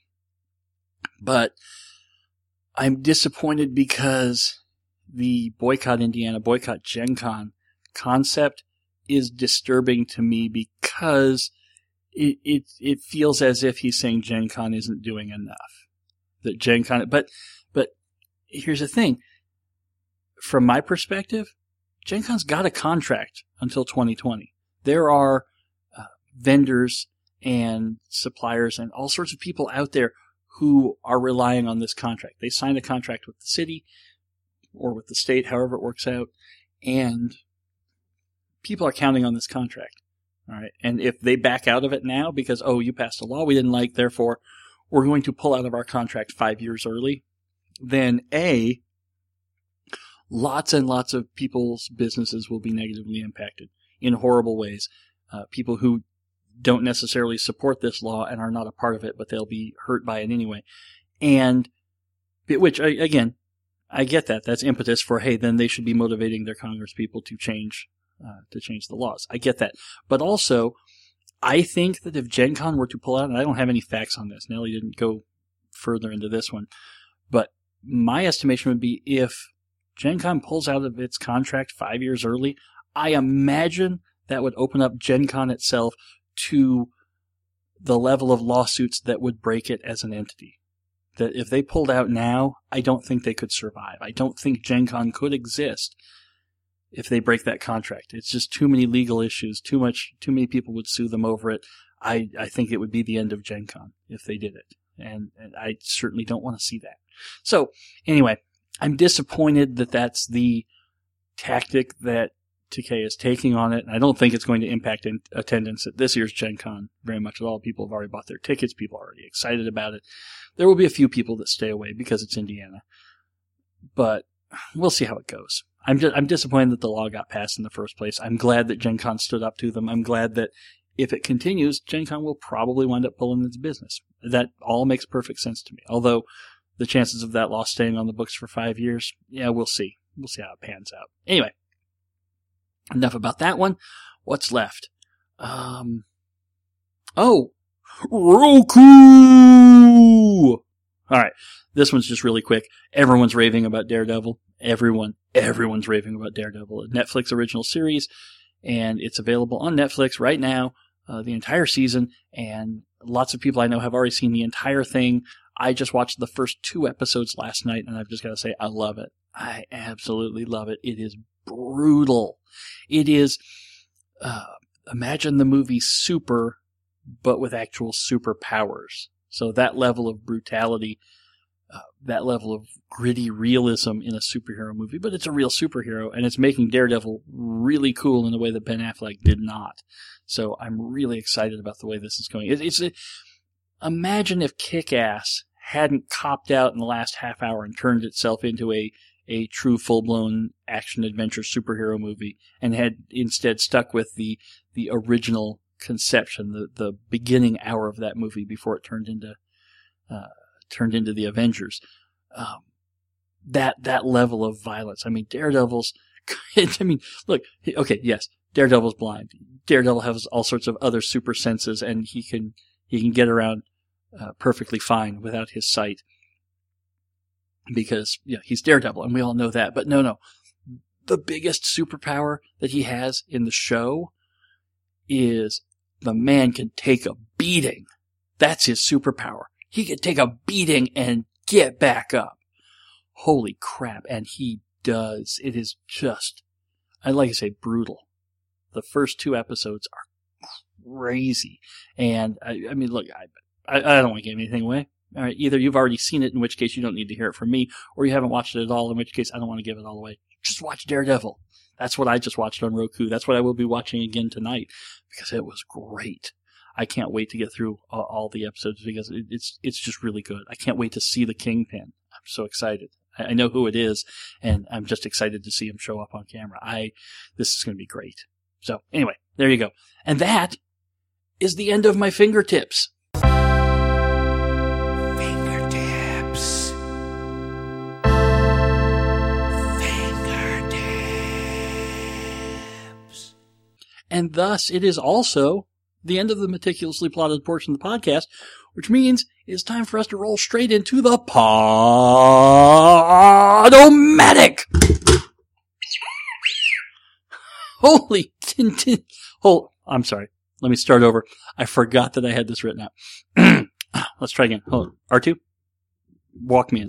But I'm disappointed because the boycott Indiana, boycott Gen Con concept is disturbing to me because it, it, it feels as if he's saying Gen Con isn't doing enough. That Gen Con, but, but here's the thing. From my perspective, Gen Con's got a contract until twenty twenty. There are uh, vendors and suppliers and all sorts of people out there who are relying on this contract. They signed a contract with the city or with the state, however it works out, and people are counting on this contract. All right, and if they back out of it now because, oh, you passed a law we didn't like, therefore we're going to pull out of our contract five years early, then A, lots and lots of people's businesses will be negatively impacted in horrible ways. Uh, people who don't necessarily support this law and are not a part of it, but they'll be hurt by it anyway. And, which, again, I get that. That's impetus for, hey, then they should be motivating their congresspeople to change, uh, to change the laws. I get that. But also, I think that if Gen Con were to pull out, and I don't have any facts on this, Nellie didn't go further into this one, but my estimation would be if Gen Con pulls out of its contract five years early, I imagine that would open up Gen Con itself to the level of lawsuits that would break it as an entity. That if they pulled out now, I don't think they could survive. I don't think Gen Con could exist if they break that contract. It's just too many legal issues, too much, too many people would sue them over it. I, I think it would be the end of Gen Con if they did it. And, and I certainly don't want to see that. So, anyway, I'm disappointed that that's the tactic that Takei is taking on it. And I don't think it's going to impact in attendance at this year's Gen Con very much at all. People have already bought their tickets. People are already excited about it. There will be a few people that stay away because it's Indiana. But we'll see how it goes. I'm just, I'm disappointed that the law got passed in the first place. I'm glad that Gen Con stood up to them. I'm glad that if it continues, Gen Con will probably wind up pulling its business. That all makes perfect sense to me. Although the chances of that law staying on the books for five years, yeah, we'll see. We'll see how it pans out. Anyway, enough about that one. What's left? Um, oh, Roku! All right, this one's just really quick. Everyone's raving about Daredevil. Everyone, everyone's raving about Daredevil. A Netflix original series, and it's available on Netflix right now, uh, the entire season, and lots of people I know have already seen the entire thing. I just watched the first two episodes last night, and I've just got to say, I love it. I absolutely love it. It is brutal. It is, uh, imagine the movie Super, but with actual superpowers. So that level of brutality, uh, that level of gritty realism in a superhero movie, but it's a real superhero, and it's making Daredevil really cool in a way that Ben Affleck did not. So I'm really excited about the way this is going. It, it's a, imagine if Kick-Ass hadn't copped out in the last half hour and turned itself into a, a true full-blown action-adventure superhero movie, and had instead stuck with the, the original conception, the, the beginning hour of that movie before it turned into uh, turned into the Avengers. Um, that that level of violence. I mean, Daredevil's. I mean, look. Okay, yes, Daredevil's blind. Daredevil has all sorts of other super senses, and he can he can get around uh, perfectly fine without his sight because you know, he's Daredevil, and we all know that. But no, no, the biggest superpower that he has in the show is the man can take a beating. That's his superpower. He can take a beating and get back up. Holy crap. And he does. It is just, I'd like to say brutal. The first two episodes are crazy. And I, I mean, look, I, I, I don't want to give anything away. All right, either you've already seen it, in which case you don't need to hear it from me, or you haven't watched it at all, in which case I don't want to give it all away. Just watch Daredevil. That's what I just watched on Roku. That's what I will be watching again tonight, because it was great. I can't wait to get through all, all the episodes, because it, it's it's just really good. I can't wait to see the Kingpin. I'm so excited. I, I know who it is, and I'm just excited to see him show up on camera. I This is going to be great. So anyway, there you go. And that is the end of my fingertips. Fingertips. Fingertips. And thus, it is also the end of the meticulously plotted portion of the podcast, which means it's time for us to roll straight into the Podomatic. Holy tin tin. Hold. I'm sorry. Let me start over. I forgot that I had this written out. Let's try again. Hold on. R two? Walk me in.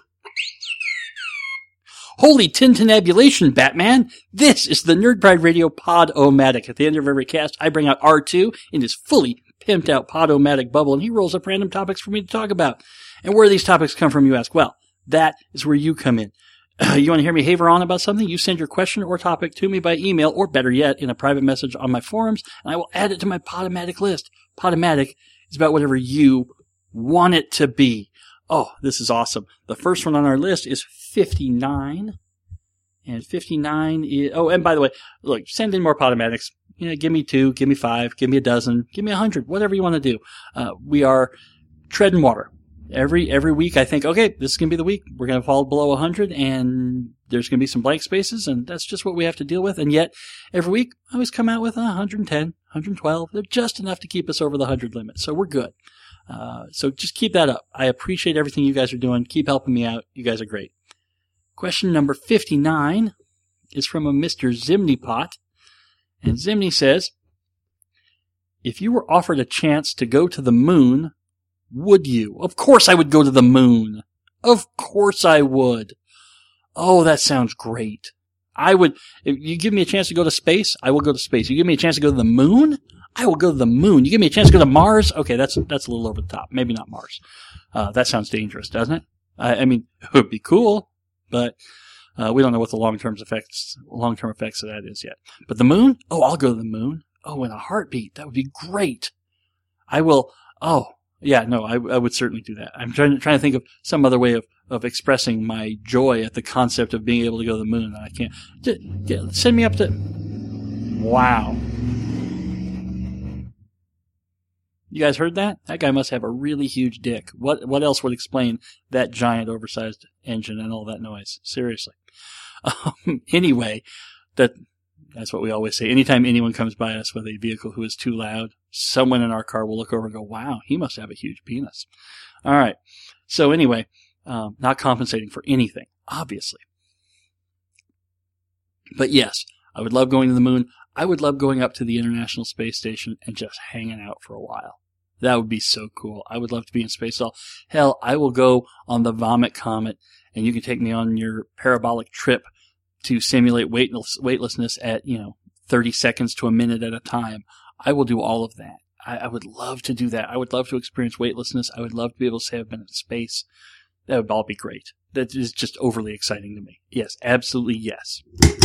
Holy tintinabulation, Batman! This is the Nerd Pride Radio Pod-O-Matic. At the end of every cast, I bring out R two in his fully pimped out Pod-O-Matic bubble, and he rolls up random topics for me to talk about. And where do these topics come from, you ask? Well, that is where you come in. Uh, you want to hear me haver on about something? You send your question or topic to me by email, or better yet, in a private message on my forums, and I will add it to my Podomatic list. Podomatic is about whatever you want it to be. Oh, this is awesome. The first one on our list is fifty-nine. And fifty-nine is... Oh, and by the way, look, send in more Podomatics. You know, give me two, give me five, give me a dozen, give me a hundred, whatever you want to do. Uh, we are treading water. Every every week I think, okay, this is going to be the week. We're going to fall below one hundred, and there's going to be some blank spaces, and that's just what we have to deal with. And yet, every week, I always come out with one hundred ten, one hundred twelve. They're just enough to keep us over the one hundred limit, so we're good. Uh, so just keep that up. I appreciate everything you guys are doing. Keep helping me out. You guys are great. Question number fifty-nine is from a Mister Zimnipot, and Zimny says, if you were offered a chance to go to the moon, would you? Of course I would go to the moon. Of course I would. Oh, that sounds great. I would, if you give me a chance to go to space, I will go to space. You give me a chance to go to the moon, I will go to the moon. You give me a chance to go to Mars, okay, that's that's a little over the top. Maybe not Mars. Uh, that sounds dangerous, doesn't it? I, I mean, it would be cool, but uh, we don't know what the long-term effects, long-term effects of that is yet. But the moon? Oh, I'll go to the moon. Oh, in a heartbeat. That would be great. I will, oh, yeah, no, I, I would certainly do that. I'm trying to, trying to think of some other way of, of expressing my joy at the concept of being able to go to the moon, and I can't. Just, just send me up to... Wow. You guys heard that? That guy must have a really huge dick. What what else would explain that giant oversized engine and all that noise? Seriously. Um, anyway, that that's what we always say. Anytime anyone comes by us with a vehicle who is too loud, someone in our car will look over and go, wow, he must have a huge penis. All right. So anyway, um, not compensating for anything, obviously. But yes, I would love going to the moon. I would love going up to the International Space Station and just hanging out for a while. That would be so cool. I would love to be in space. All hell, I will go on the Vomit Comet, and you can take me on your parabolic trip to simulate weightless, weightlessness at, you know, thirty seconds to a minute at a time. I will do all of that. I, I would love to do that. I would love to experience weightlessness. I would love to be able to say I've been in space. That would all be great. That is just overly exciting to me. Yes, absolutely yes.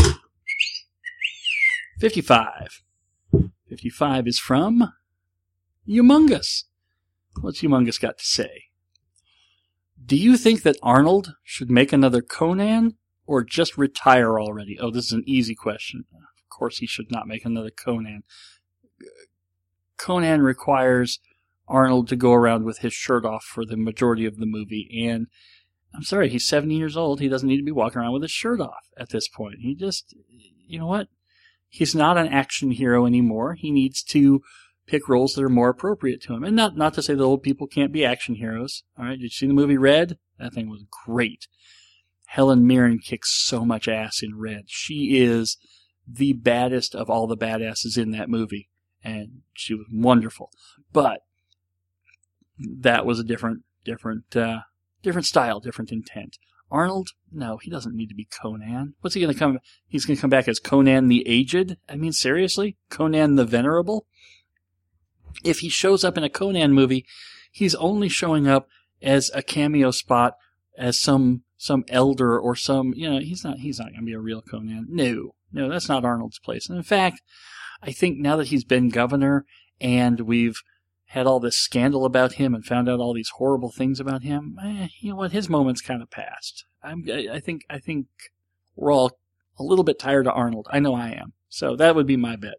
fifty-five. fifty-five is from Humongous. What's Humongous got to say? Do you think that Arnold should make another Conan or just retire already? Oh, this is an easy question. Of course he should not make another Conan. Conan requires Arnold to go around with his shirt off for the majority of the movie, and I'm sorry, he's seventy years old. He doesn't need to be walking around with his shirt off at this point. He just, you know what? He's not an action hero anymore. He needs to pick roles that are more appropriate to him. And not, not to say that old people can't be action heroes. All right, did you see the movie Red? That thing was great. Helen Mirren kicks so much ass in Red. She is the baddest of all the badasses in that movie. And she was wonderful. But that was a different, different, uh, different style, different intent. Arnold? No, he doesn't need to be Conan. What's he going to come? He's going to come back as Conan the Aged? I mean, seriously? Conan the Venerable? If he shows up in a Conan movie, he's only showing up as a cameo spot as some some elder or some, you know, he's not he's not going to be a real Conan. No, no, that's not Arnold's place. And in fact, I think now that he's been governor and we've had all this scandal about him and found out all these horrible things about him, eh, you know what, his moment's kind of passed. I'm, I think I think we're all a little bit tired of Arnold. I know I am. So that would be my bet.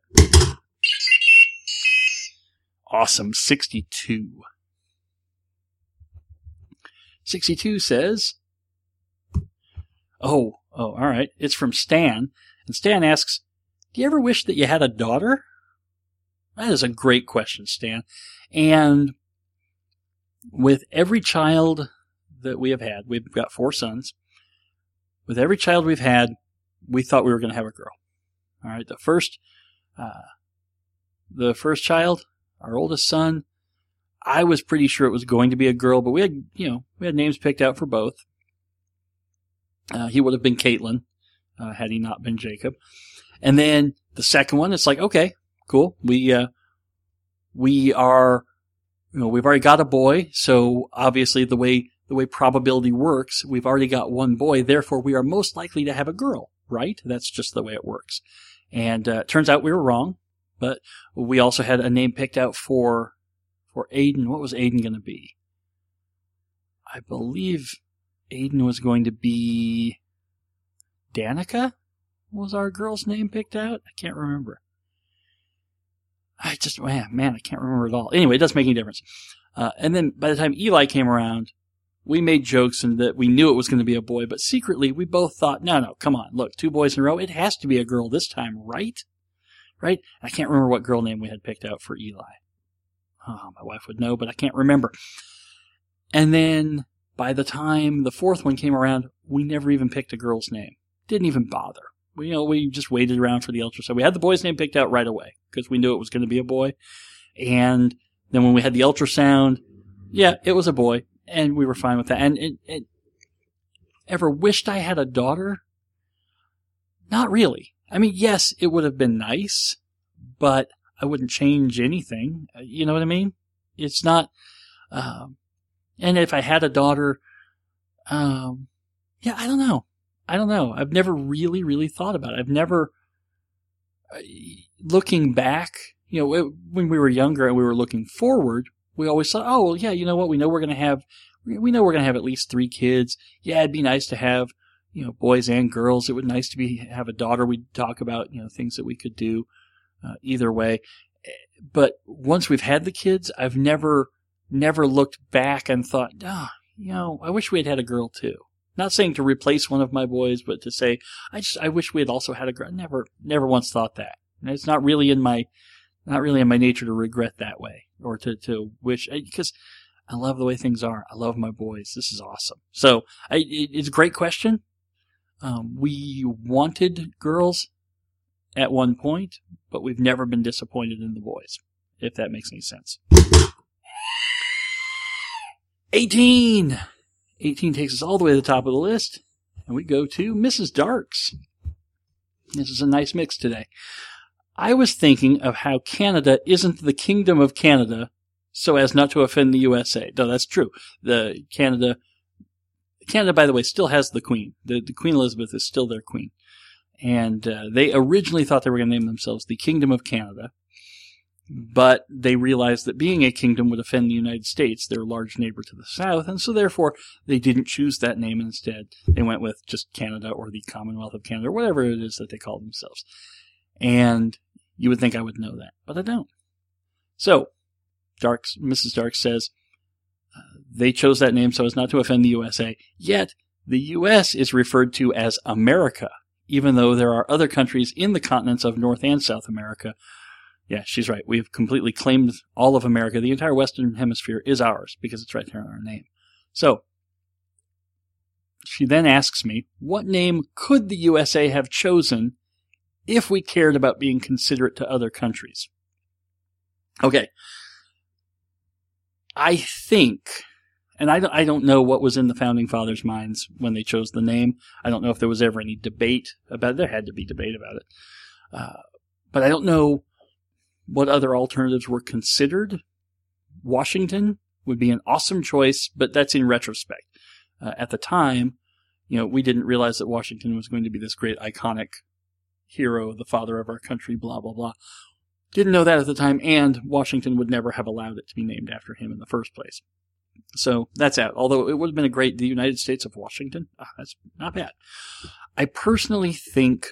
Awesome, sixty-two. sixty-two says, oh, oh, all right. It's from Stan. And Stan asks, do you ever wish that you had a daughter? That is a great question, Stan. And with every child that we have had, we've got four sons. With every child we've had, we thought we were going to have a girl. All right. The first, uh, the first child, our oldest son, I was pretty sure it was going to be a girl, but we had, you know, we had names picked out for both. Uh, he would have been Caitlin, uh, had he not been Jacob. And then the second one, it's like, okay, cool. We, uh, we are, you know, we've already got a boy. So obviously the way, the way probability works, we've already got one boy. Therefore we are most likely to have a girl, right? That's just the way it works. And, uh, it turns out we were wrong, but we also had a name picked out for, for Aiden. What was Aiden going to be? I believe Aiden was going to be Danica? Was our girl's name picked out? I can't remember. I just, man, man, I can't remember at all. Anyway, it doesn't make any difference. Uh, and then by the time Eli came around, we made jokes and that we knew it was going to be a boy, but secretly we both thought, no, no, come on, look, two boys in a row, it has to be a girl this time, right? Right? I can't remember what girl name we had picked out for Eli. Oh, my wife would know, but I can't remember. And then by the time the fourth one came around, we never even picked a girl's name. Didn't even bother. We, you know, we just waited around for the ultrasound. We had the boy's name picked out right away because we knew it was going to be a boy. And then when we had the ultrasound, yeah, it was a boy, and we were fine with that. And it, it, ever wished I had a daughter? Not really. I mean, yes, it would have been nice, but I wouldn't change anything. You know what I mean? It's not, um, and if I had a daughter, um, yeah, I don't know. I don't know. I've never really, really thought about it. I've never, uh, looking back, you know, it, when we were younger and we were looking forward, we always thought, oh, well, yeah, you know what? We know we're going to have, we know we're going to have at least three kids. Yeah, it'd be nice to have, you know, boys and girls. It would be nice to be, have a daughter. We'd talk about, you know, things that we could do, uh, either way. But once we've had the kids, I've never, never looked back and thought, ah, oh, you know, I wish we had had a girl too. Not saying to replace one of my boys, but to say, I just, I wish we had also had a girl. Never, never once thought that. And it's not really in my, not really in my nature to regret that way or to, to wish, because I love the way things are. I love my boys. This is awesome. So I, it, it's a great question. Um, we wanted girls at one point, but we've never been disappointed in the boys, if that makes any sense. eighteen. eighteen takes us all the way to the top of the list, and we go to Missus Darks. This is a nice mix today. I was thinking of how Canada isn't the Kingdom of Canada so as not to offend the U S A. No, that's true. The Canada, Canada, by the way, still has the Queen. The, the Queen Elizabeth is still their Queen. And uh, they originally thought they were going to name themselves the Kingdom of Canada. But they realized that being a kingdom would offend the United States, their large neighbor to the south, and so therefore they didn't choose that name. Instead, they went with just Canada or the Commonwealth of Canada, or whatever it is that they call themselves. And you would think I would know that, but I don't. So, Darks, Missus Darks says uh, they chose that name so as not to offend the U S A, yet the U S is referred to as America, even though there are other countries in the continents of North and South America. Yeah, she's right. We've completely claimed all of America. The entire Western Hemisphere is ours because it's right there in our name. So, she then asks me, what name could the U S A have chosen if we cared about being considerate to other countries? Okay. I think, and I don't, I don't know what was in the Founding Fathers' minds when they chose the name. I don't know if there was ever any debate about it. There had to be debate about it. Uh, but I don't know what other alternatives were considered. Washington would be an awesome choice, but that's in retrospect. Uh, at the time, you know, we didn't realize that Washington was going to be this great iconic hero, the father of our country, blah, blah, blah. Didn't know that at the time, and Washington would never have allowed it to be named after him in the first place. So that's out. Although it would have been a great, the United States of Washington, ah, that's not bad. I personally think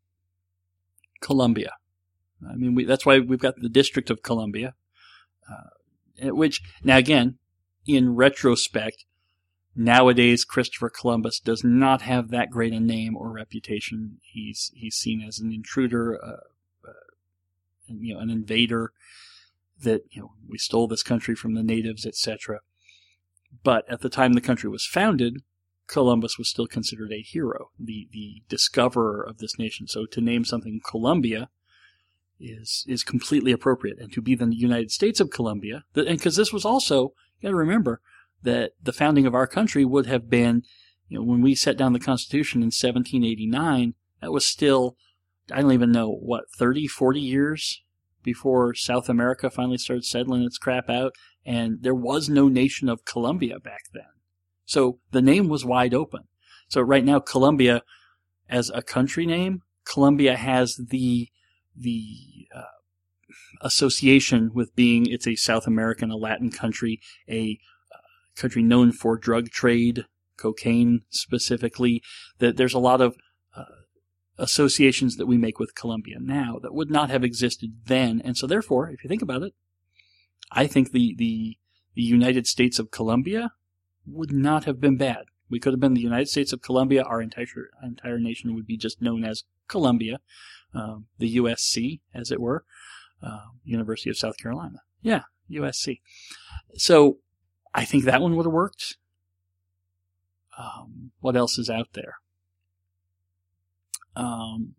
Columbia. I mean, we, that's why we've got the District of Columbia, uh, which, now again, in retrospect, nowadays Christopher Columbus does not have that great a name or reputation. He's he's seen as an intruder, uh, uh, you know, an invader, that, you know, we stole this country from the natives, et cetera. But at the time the country was founded, Columbus was still considered a hero, the the discoverer of this nation. So to name something Columbia is is completely appropriate. And to be the United States of Columbia, and because this was also, you got to remember that the founding of our country would have been, you know, when we set down the Constitution in seventeen eighty-nine, that was still, I don't even know, what, thirty, forty years before South America finally started settling its crap out, and there was no nation of Columbia back then. So the name was wide open. So right now, Columbia, as a country name, Columbia has the the uh, association with being, it's a South American, a Latin country, a uh, country known for drug trade, cocaine specifically, that there's a lot of uh, associations that we make with Columbia now that would not have existed then. And so therefore, if you think about it, I think the, the, the United States of Columbia would not have been bad. We could have been the United States of Columbia. Our entire entire nation would be just known as Columbia, um, the U S C, as it were, uh, University of South Carolina. Yeah, U S C. So I think that one would have worked. Um, what else is out there? Um,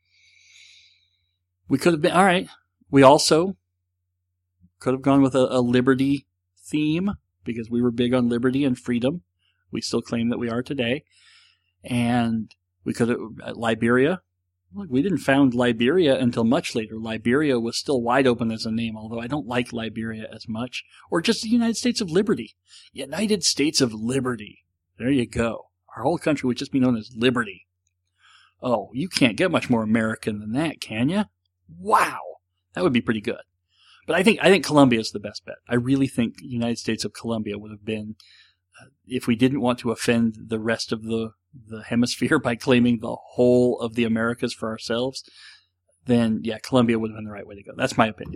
we could have been, all right, we also could have gone with a, a liberty theme, because we were big on liberty and freedom. We still claim that we are today. And we could have, Liberia. Look, we didn't found Liberia until much later. Liberia was still wide open as a name, although I don't like Liberia as much. Or just the United States of Liberty. United States of Liberty. There you go. Our whole country would just be known as Liberty. Oh, you can't get much more American than that, can you? Wow. That would be pretty good. But I think I think Columbia is the best bet. I really think the United States of Columbia would have been, uh, if we didn't want to offend the rest of the, the hemisphere by claiming the whole of the Americas for ourselves, then, yeah, Columbia would have been the right way to go. That's my opinion.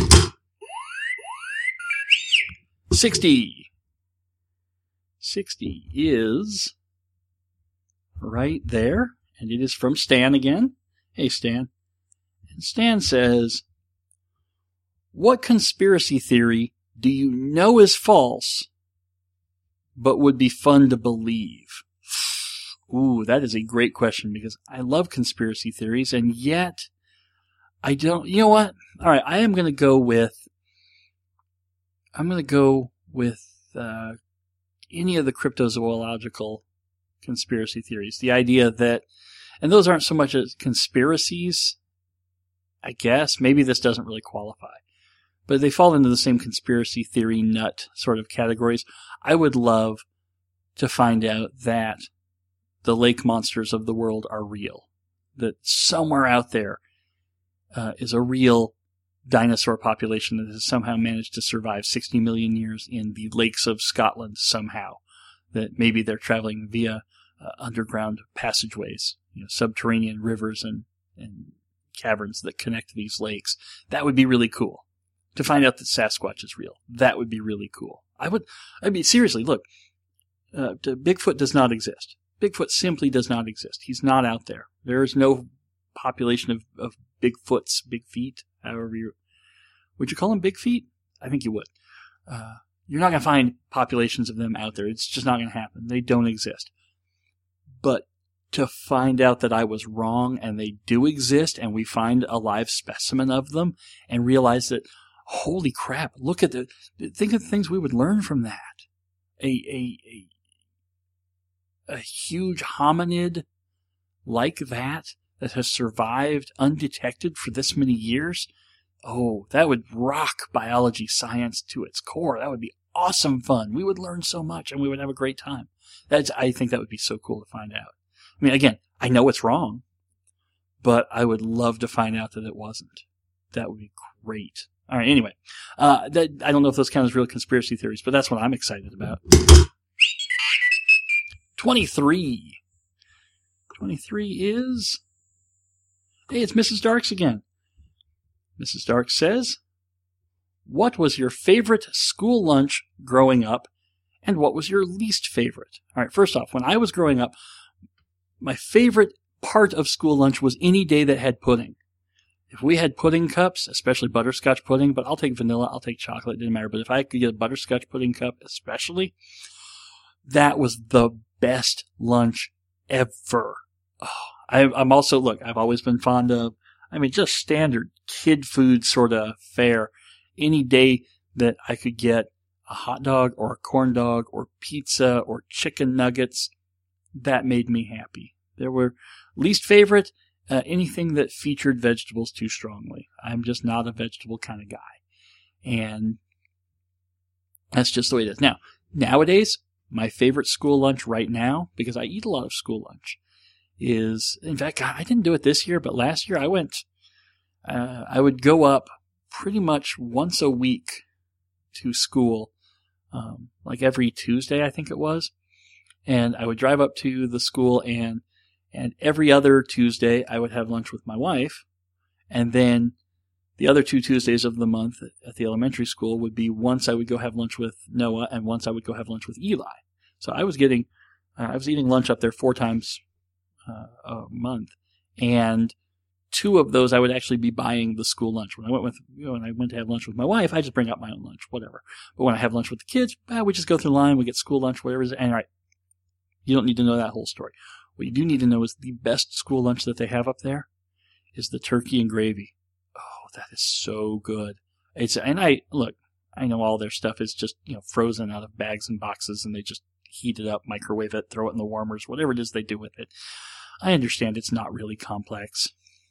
sixty. sixty is right there, and it is from Stan again. Hey, Stan. And Stan says, what conspiracy theory do you know is false, but would be fun to believe? Ooh, that is a great question, because I love conspiracy theories, and yet I don't, you know what? All right, I am going to go with, I'm going to go with uh, any of the cryptozoological conspiracy theories. The idea that, and those aren't so much as conspiracies, I guess. Maybe this doesn't really qualify. But they fall into the same conspiracy theory nut sort of categories. I would love to find out that the lake monsters of the world are real. That somewhere out there uh, is a real dinosaur population that has somehow managed to survive sixty million years in the lakes of Scotland somehow. That maybe they're traveling via uh, underground passageways, you know, subterranean rivers and, and caverns that connect these lakes. That would be really cool. To find out that Sasquatch is real. That would be really cool. I would, I mean, seriously, look, uh, Bigfoot does not exist. Bigfoot simply does not exist. He's not out there. There is no population of, of Bigfoots, big feet, however you, would you call them big feet? I think you would. Uh, you're not going to find populations of them out there. It's just not going to happen. They don't exist. But to find out that I was wrong and they do exist, and we find a live specimen of them and realize that, holy crap, look at the, think of the things we would learn from that. A, a, a, a huge hominid like that, that has survived undetected for this many years. Oh, that would rock biology science to its core. That would be awesome fun. We would learn so much and we would have a great time. That's, I think that would be so cool to find out. I mean, again, I know it's wrong, but I would love to find out that it wasn't. That would be great. All right, anyway, uh, that, I don't know if those count as real conspiracy theories, but that's what I'm excited about. twenty-three. twenty-three is... Hey, it's Missus Darks again. Missus Darks says, what was your favorite school lunch growing up, and what was your least favorite? All right, first off, when I was growing up, my favorite part of school lunch was any day that had pudding. If we had pudding cups, especially butterscotch pudding, but I'll take vanilla, I'll take chocolate, it didn't matter. But if I could get a butterscotch pudding cup especially, that was the best lunch ever. Oh, I, I'm also, look, I've always been fond of, I mean, just standard kid food sort of fare. Any day that I could get a hot dog or a corn dog or pizza or chicken nuggets, that made me happy. There were least favorite, uh, anything that featured vegetables too strongly. I'm just not a vegetable kind of guy. And that's just the way it is. Now, nowadays, my favorite school lunch right now, because I eat a lot of school lunch, is, in fact, I didn't do it this year, but last year I went, uh, I would go up pretty much once a week to school, um, like every Tuesday, I think it was. And I would drive up to the school, and and every other Tuesday I would have lunch with my wife. And then the other two Tuesdays of the month at the elementary school would be once I would go have lunch with Noah, and once I would go have lunch with Eli. So I was getting, uh, I was eating lunch up there four times uh, a month, and two of those I would actually be buying the school lunch. When I went with, you know, when I went to have lunch with my wife, I just bring out my own lunch, whatever. But when I have lunch with the kids, eh, we just go through the line, we get school lunch, whatever it is. And right, you don't need to know that whole story. What you do need to know is the best school lunch that they have up there is the turkey and gravy. Oh, that is so good. It's, and I, look, I know all their stuff is just, you know, frozen out of bags and boxes, and they just heat it up, microwave it, throw it in the warmers, whatever it is they do with it. I understand it's not really complex.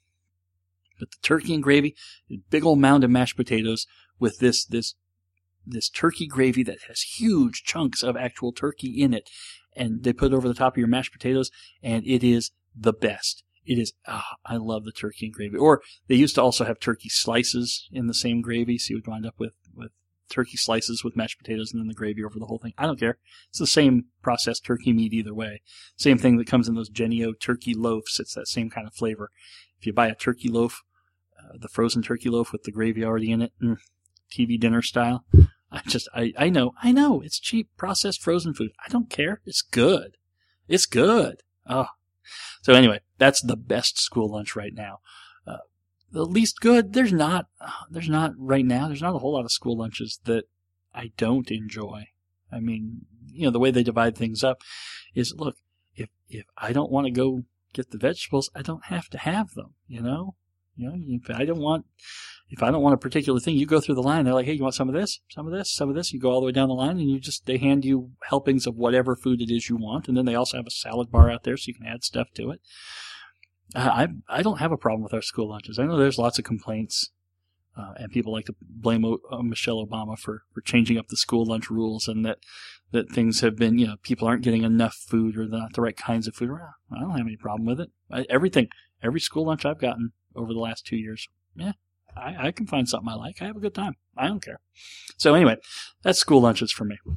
But the turkey and gravy, a big old mound of mashed potatoes with this, this, this turkey gravy that has huge chunks of actual turkey in it. And they put it over the top of your mashed potatoes, and it is the best. It is, ah, I love the turkey and gravy. Or they used to also have turkey slices in the same gravy, so you would wind up with, with turkey slices with mashed potatoes and then the gravy over the whole thing. I don't care. It's the same processed turkey meat either way. Same thing that comes in those Jennie-O turkey loaves. It's that same kind of flavor. If you buy a turkey loaf, uh, the frozen turkey loaf with the gravy already in it, mm, T V dinner style, I just, I, I know, I know, it's cheap, processed frozen food. I don't care. It's good. It's good. Oh. So anyway, that's the best school lunch right now. Uh, the least good, there's not, uh, there's not right now, there's not a whole lot of school lunches that I don't enjoy. I mean, you know, the way they divide things up is, look, if, if I don't want to go get the vegetables, I don't have to have them, you know? You know, if I don't want, if I don't want a particular thing, you go through the line. They're like, hey, you want some of this, some of this, some of this? You go all the way down the line, and you just, they hand you helpings of whatever food it is you want. And then they also have a salad bar out there so you can add stuff to it. Uh, I I don't have a problem with our school lunches. I know there's lots of complaints, uh, and people like to blame o- uh, Michelle Obama for, for changing up the school lunch rules, and that, that things have been, you know, people aren't getting enough food or not the right kinds of food. I don't have any problem with it. I, everything, every school lunch I've gotten over the last two years, yeah, I, I can find something I like. I have a good time. I don't care. So anyway, that's school lunches for me.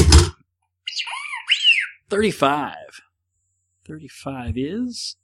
thirty-five. thirty-five is...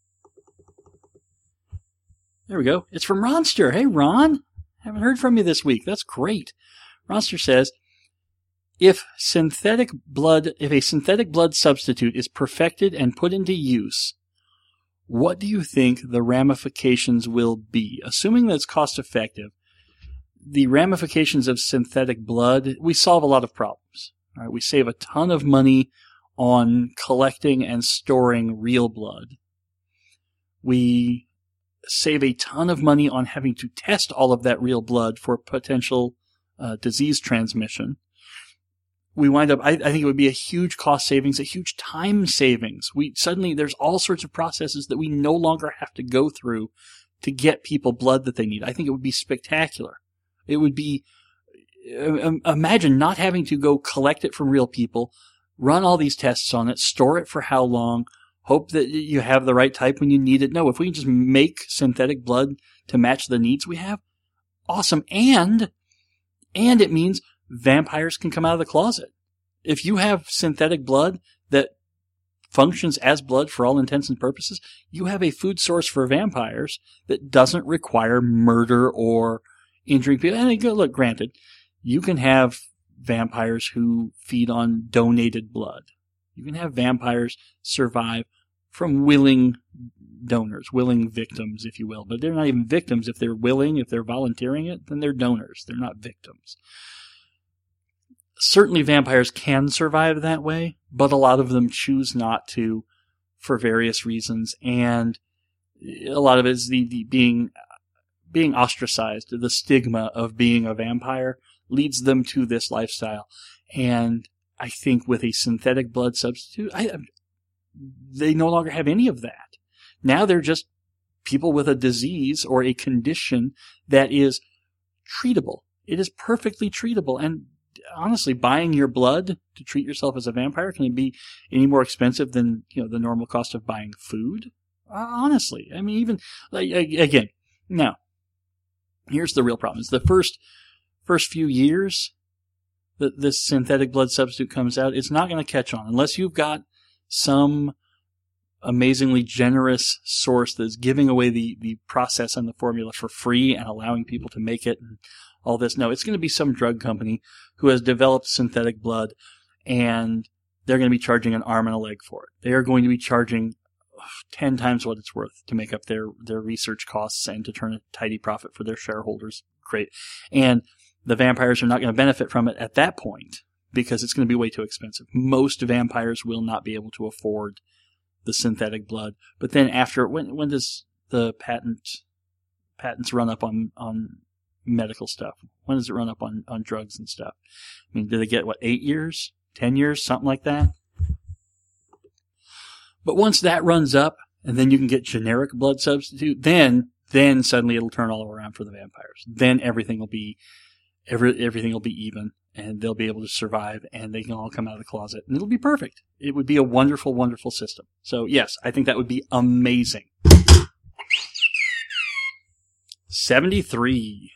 There we go. It's from Ronster. Hey, Ron. Haven't heard from you this week. That's great. Ronster says, if synthetic blood, if a synthetic blood substitute is perfected and put into use, what do you think the ramifications will be? Assuming that it's cost effective, the ramifications of synthetic blood, we solve a lot of problems. All right? We save a ton of money on collecting and storing real blood. We save a ton of money on having to test all of that real blood for potential uh, disease transmission. We wind up, I, I think it would be a huge cost savings, a huge time savings. We suddenly, there's all sorts of processes that we no longer have to go through to get people blood that they need. I think it would be spectacular. It would be, imagine not having to go collect it from real people, run all these tests on it, store it for how long, hope that you have the right type when you need it. No, if we can just make synthetic blood to match the needs we have, awesome. And, and it means vampires can come out of the closet. If you have synthetic blood that functions as blood for all intents and purposes, you have a food source for vampires that doesn't require murder or injuring people. And look, granted, you can have vampires who feed on donated blood. You can have vampires survive from willing donors, willing victims, if you will. But they're not even victims. If they're willing, if they're volunteering it, then they're donors. They're not victims. Certainly vampires can survive that way, but a lot of them choose not to for various reasons. And a lot of it is the, the being, being ostracized. The stigma of being a vampire leads them to this lifestyle. And I think with a synthetic blood substitute, I, they no longer have any of that. Now they're just people with a disease or a condition that is treatable. It is perfectly treatable. And honestly, buying your blood to treat yourself as a vampire, can it be any more expensive than, you know, the normal cost of buying food? Uh, honestly, I mean, even like, again, now here's the real problem: is the first first few years that this synthetic blood substitute comes out, it's not going to catch on unless you've got some amazingly generous source that's giving away the, the process and the formula for free and allowing people to make it and all this. No, it's going to be some drug company who has developed synthetic blood, and they're going to be charging an arm and a leg for it. They are going to be charging ten times what it's worth to make up their, their research costs and to turn a tidy profit for their shareholders. Great. And the vampires are not going to benefit from it at that point because it's going to be way too expensive. Most vampires will not be able to afford the synthetic blood. But then after, when when does the patent patents run up on, on medical stuff? When does it run up on, on drugs and stuff? I mean, do they get, what, eight years? Ten years? Something like that? But once that runs up, and then you can get generic blood substitute, then, then suddenly it'll turn all around for the vampires. Then everything will be, every, everything will be even, and they'll be able to survive, and they can all come out of the closet, and it'll be perfect. It would be a wonderful, wonderful system. So yes, I think that would be amazing. seventy-three.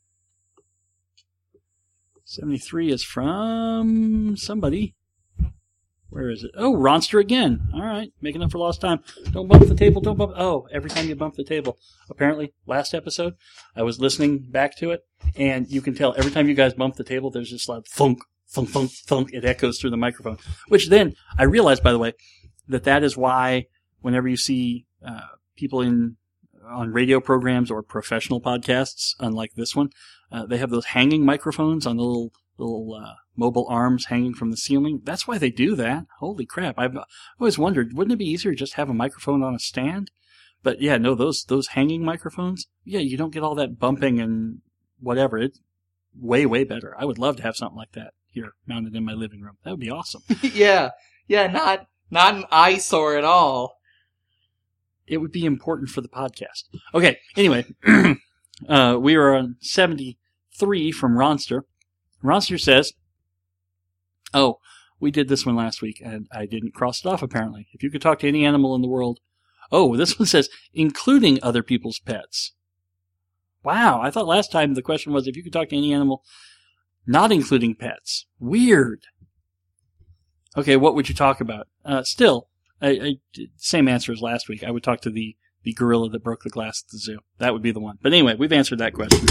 seventy-three is from somebody. Where is it? Oh, Ronster again. All right. Making up for lost time. Don't bump the table. Don't bump. Oh, every time you bump the table. Apparently, last episode, I was listening back to it, and you can tell every time you guys bump the table, there's this loud thunk, thunk, thunk, thunk. It echoes through the microphone. Which then, I realized, by the way, that that is why whenever you see uh, people in on radio programs or professional podcasts, unlike this one, uh, they have those hanging microphones on the little little uh, mobile arms hanging from the ceiling. That's why they do that. Holy crap. I've always wondered, wouldn't it be easier to just have a microphone on a stand? But yeah, no, those those hanging microphones, yeah, you don't get all that bumping and whatever. It's way, way better. I would love to have something like that here mounted in my living room. That would be awesome. yeah. Yeah, not not an eyesore at all. It would be important for the podcast. Okay, anyway, uh, we are on seventy-three from Ronster. Ronster says, oh, we did this one last week, and I didn't cross it off, apparently. If you could talk to any animal in the world. Oh, this one says, including other people's pets. Wow, I thought last time the question was if you could talk to any animal, not including pets. Weird. Okay, what would you talk about? Uh, still, I, I, same answer as last week. I would talk to the, the gorilla that broke the glass at the zoo. That would be the one. But anyway, we've answered that question.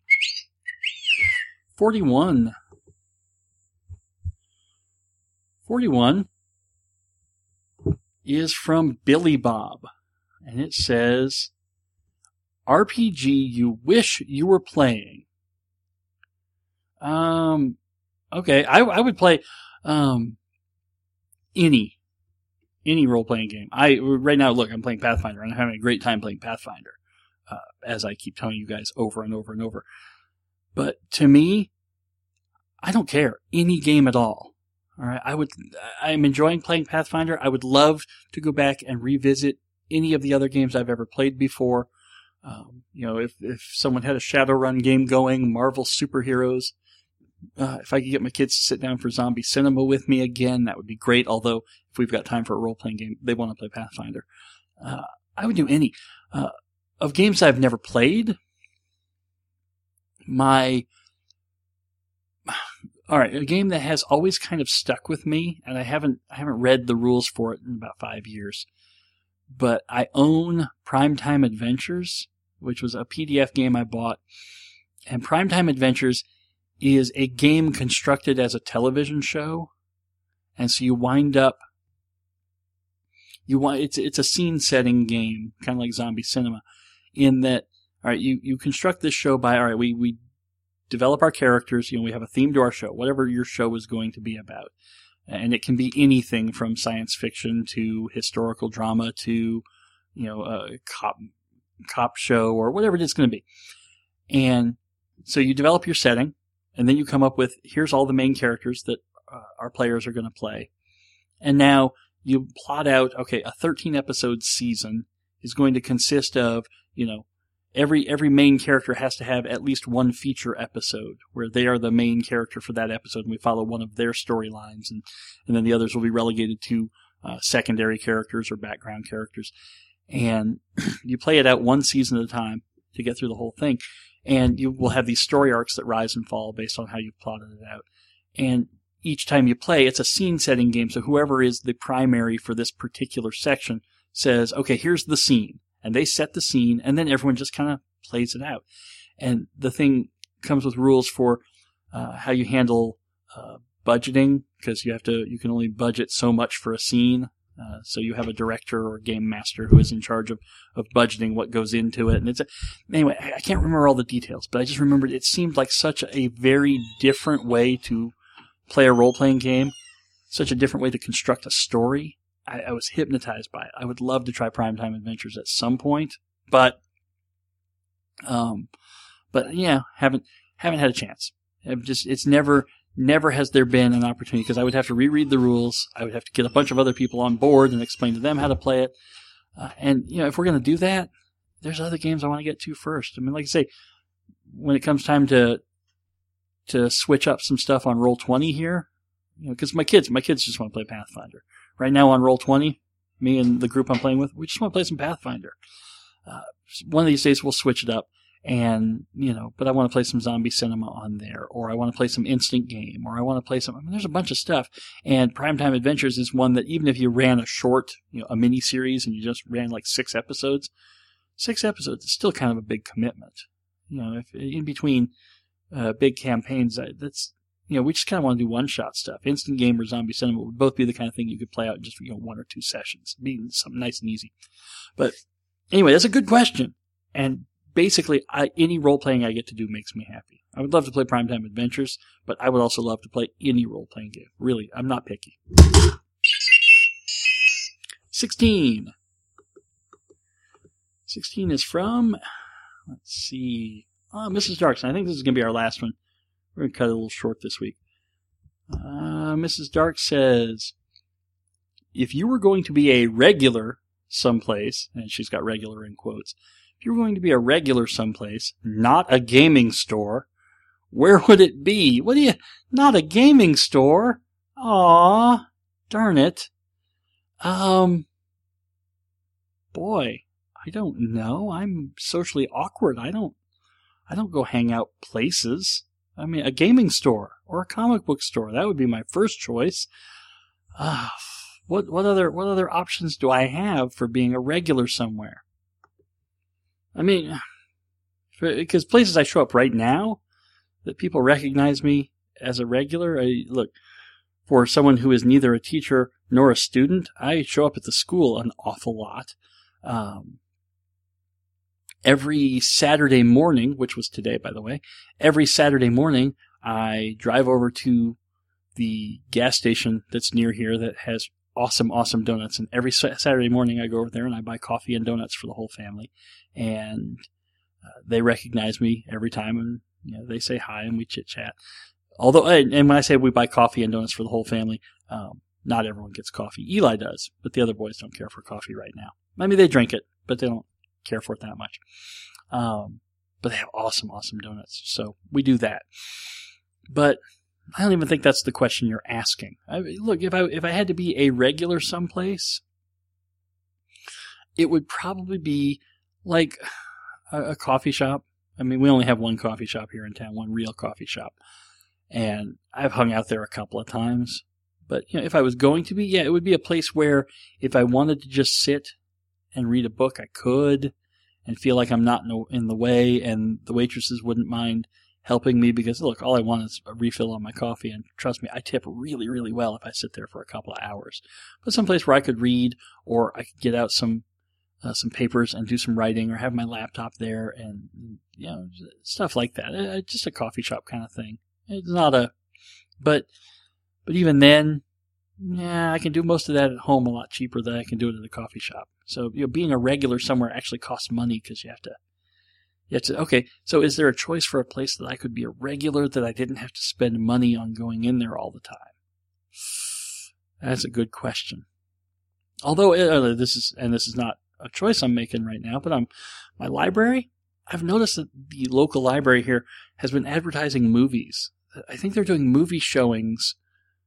forty-one. forty-one is from Billy Bob. And it says, R P G you wish you were playing. Um, okay, I, I would play, um, any, any role-playing game. I, right now, look, I'm playing Pathfinder, and I'm having a great time playing Pathfinder, uh, as I keep telling you guys over and over and over. But to me, I don't care. Any game at all. All right. I would, I'm enjoying playing Pathfinder. I would love to go back and revisit any of the other games I've ever played before. Um, you know, if, if someone had a Shadowrun game going, Marvel Superheroes, Uh, if I could get my kids to sit down for zombie cinema with me again, that would be great. Although, if we've got time for a role-playing game, they want to play Pathfinder. Uh, I would do any. Uh, of games I've never played, my... All right, a game that has always kind of stuck with me, and I haven't I haven't read the rules for it in about five years, but I own Primetime Adventures, which was a P D F game I bought. And Primetime Adventures is a game constructed as a television show, and so you wind up you want it's it's a scene setting game, kind of like Zombie Cinema, in that all right, you you construct this show by all right, we we develop our characters, you know, we have a theme to our show, whatever your show is going to be about. And it can be anything from science fiction to historical drama to, you know, a cop, cop show or whatever it is going to be. And so you develop your setting, and then you come up with, here's all the main characters that uh, our players are going to play. And now you plot out, okay, a thirteen episode season is going to consist of, you know, Every every main character has to have at least one feature episode where they are the main character for that episode, and we follow one of their storylines, and, and then the others will be relegated to uh, secondary characters or background characters. And you play it out one season at a time to get through the whole thing, and you will have these story arcs that rise and fall based on how you've plotted it out. And each time you play, it's a scene-setting game, so whoever is the primary for this particular section says, okay, here's the scene. And they set the scene, and then everyone just kind of plays it out. And the thing comes with rules for uh, how you handle uh, budgeting, because you have to, you can only budget so much for a scene. Uh, so you have a director or a game master who is in charge of, of budgeting what goes into it. And it's a, anyway, I can't remember all the details, but I just remembered it seemed like such a very different way to play a role-playing game, such a different way to construct a story. I, I was hypnotized by it. I would love to try Primetime Adventures at some point, but, um, but yeah, haven't haven't had a chance. I've just it's never never has there been an opportunity, because I would have to reread the rules. I would have to get a bunch of other people on board and explain to them how to play it. Uh, and you know, if we're going to do that, there's other games I want to get to first. I mean, like I say, when it comes time to to switch up some stuff on Roll twenty here, you know, because my kids my kids just want to play Pathfinder. Right now on Roll twenty, me and the group I'm playing with, we just want to play some Pathfinder. Uh, one of these days we'll switch it up, and, you know, but I want to play some Zombie Cinema on there, or I want to play some Instant Game, or I want to play some, I mean, there's a bunch of stuff. And Primetime Adventures is one that even if you ran a short, you know, a mini series and you just ran like six episodes, six episodes is still kind of a big commitment. You know, if in between uh, big campaigns, that's, you know, we just kind of want to do one-shot stuff. Instant Game or Zombie Cinema would both be the kind of thing you could play out in just, you know, one or two sessions. Be something nice and easy. But anyway, that's a good question. And basically, I, any role-playing I get to do makes me happy. I would love to play Primetime Adventures, but I would also love to play any role-playing game. Really, I'm not picky. sixteen. sixteen is from, let's see, oh, Missus Darkson. I think this is going to be our last one. We're going to cut it a little short this week. Uh, Missus Dark says, if you were going to be a regular someplace, and she's got regular in quotes, if you were going to be a regular someplace, not a gaming store, where would it be? What do you, not a gaming store? Aw, darn it. Um, boy, I don't know. I'm socially awkward. I don't, I don't go hang out places. I mean, a gaming store or a comic book store. That would be my first choice. Uh, what what other what other options do I have for being a regular somewhere? I mean, because places I show up right now that people recognize me as a regular. I, look, for someone who is neither a teacher nor a student, I show up at the school an awful lot. Um, Every Saturday morning, which was today, by the way, every Saturday morning, I drive over to the gas station that's near here that has awesome, awesome donuts. And every Saturday morning, I go over there and I buy coffee and donuts for the whole family. And uh, they recognize me every time, and you know, they say hi and we chit-chat. Although, and when I say we buy coffee and donuts for the whole family, um, not everyone gets coffee. Eli does, but the other boys don't care for coffee right now. I mean, they drink it, but they don't care for it that much. Um, but they have awesome, awesome donuts. So we do that. But I don't even think that's the question you're asking. I, look, if I if I had to be a regular someplace, it would probably be like a, a coffee shop. I mean, we only have one coffee shop here in town, one real coffee shop. And I've hung out there a couple of times. But you know, if I was going to be, yeah, it would be a place where if I wanted to just sit and read a book, I could and feel like I'm not in the, in the way, and the waitresses wouldn't mind helping me because, look, all I want is a refill on my coffee, and trust me, I tip really, really well if I sit there for a couple of hours. But someplace where I could read, or I could get out some uh, some papers and do some writing, or have my laptop there, and you know, stuff like that. Uh, just a coffee shop kind of thing. It's not a, but but even then, yeah, I can do most of that at home a lot cheaper than I can do it at a coffee shop. So you know, being a regular somewhere actually costs money because you have to. You have to, okay, so is there a choice for a place that I could be a regular that I didn't have to spend money on going in there all the time? That's a good question. Although uh, this is, and this is not a choice I'm making right now, but I'm my library. I've noticed that the local library here has been advertising movies. I think they're doing movie showings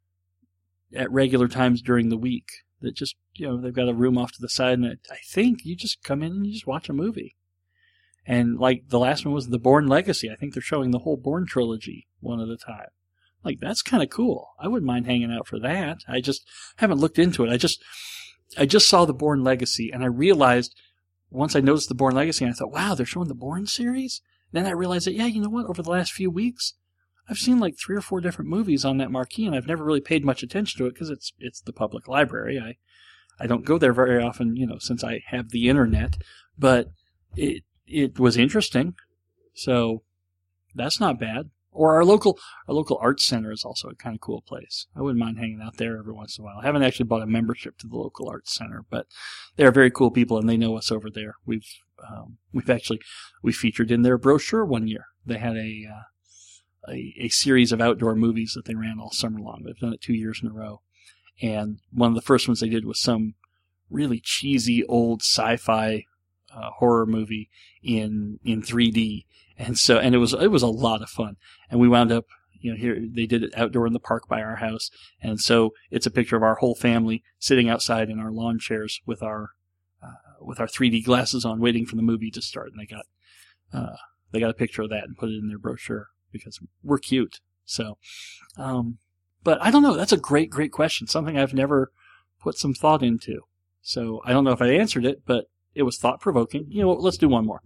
at regular times during the week. That just, you know, they've got a room off to the side, and I think you just come in and you just watch a movie. And like the last one was The Bourne Legacy. I think they're showing the whole Bourne trilogy one at a time. Like, that's kind of cool. I wouldn't mind hanging out for that. I just haven't looked into it. I just, I just saw The Bourne Legacy, and I realized once I noticed The Bourne Legacy, and I thought, wow, they're showing the Bourne series? Then I realized that, yeah, you know what? Over the last few weeks, I've seen like three or four different movies on that marquee, and I've never really paid much attention to it because it's it's the public library. I I don't go there very often, you know, since I have the internet, but it it was interesting, so that's not bad. Or our local our local arts center is also a kind of cool place. I wouldn't mind hanging out there every once in a while. I haven't actually bought a membership to the local arts center, but they're very cool people, and they know us over there. We've um, we've actually we featured in their brochure one year. They had a, uh, a a series of outdoor movies that they ran all summer long. They've done it two years in a row, and one of the first ones they did was some really cheesy old sci-fi uh, horror movie in in three D. And so, and it was, it was a lot of fun. And we wound up, you know, here, they did it outdoor in the park by our house. And so it's a picture of our whole family sitting outside in our lawn chairs with our, uh, with our three D glasses on, waiting for the movie to start. And they got, uh, they got a picture of that and put it in their brochure because we're cute. So, um, but I don't know. That's a great, great question. Something I've never put some thought into. So I don't know if I answered it, but it was thought provoking. You know what? Let's do one more.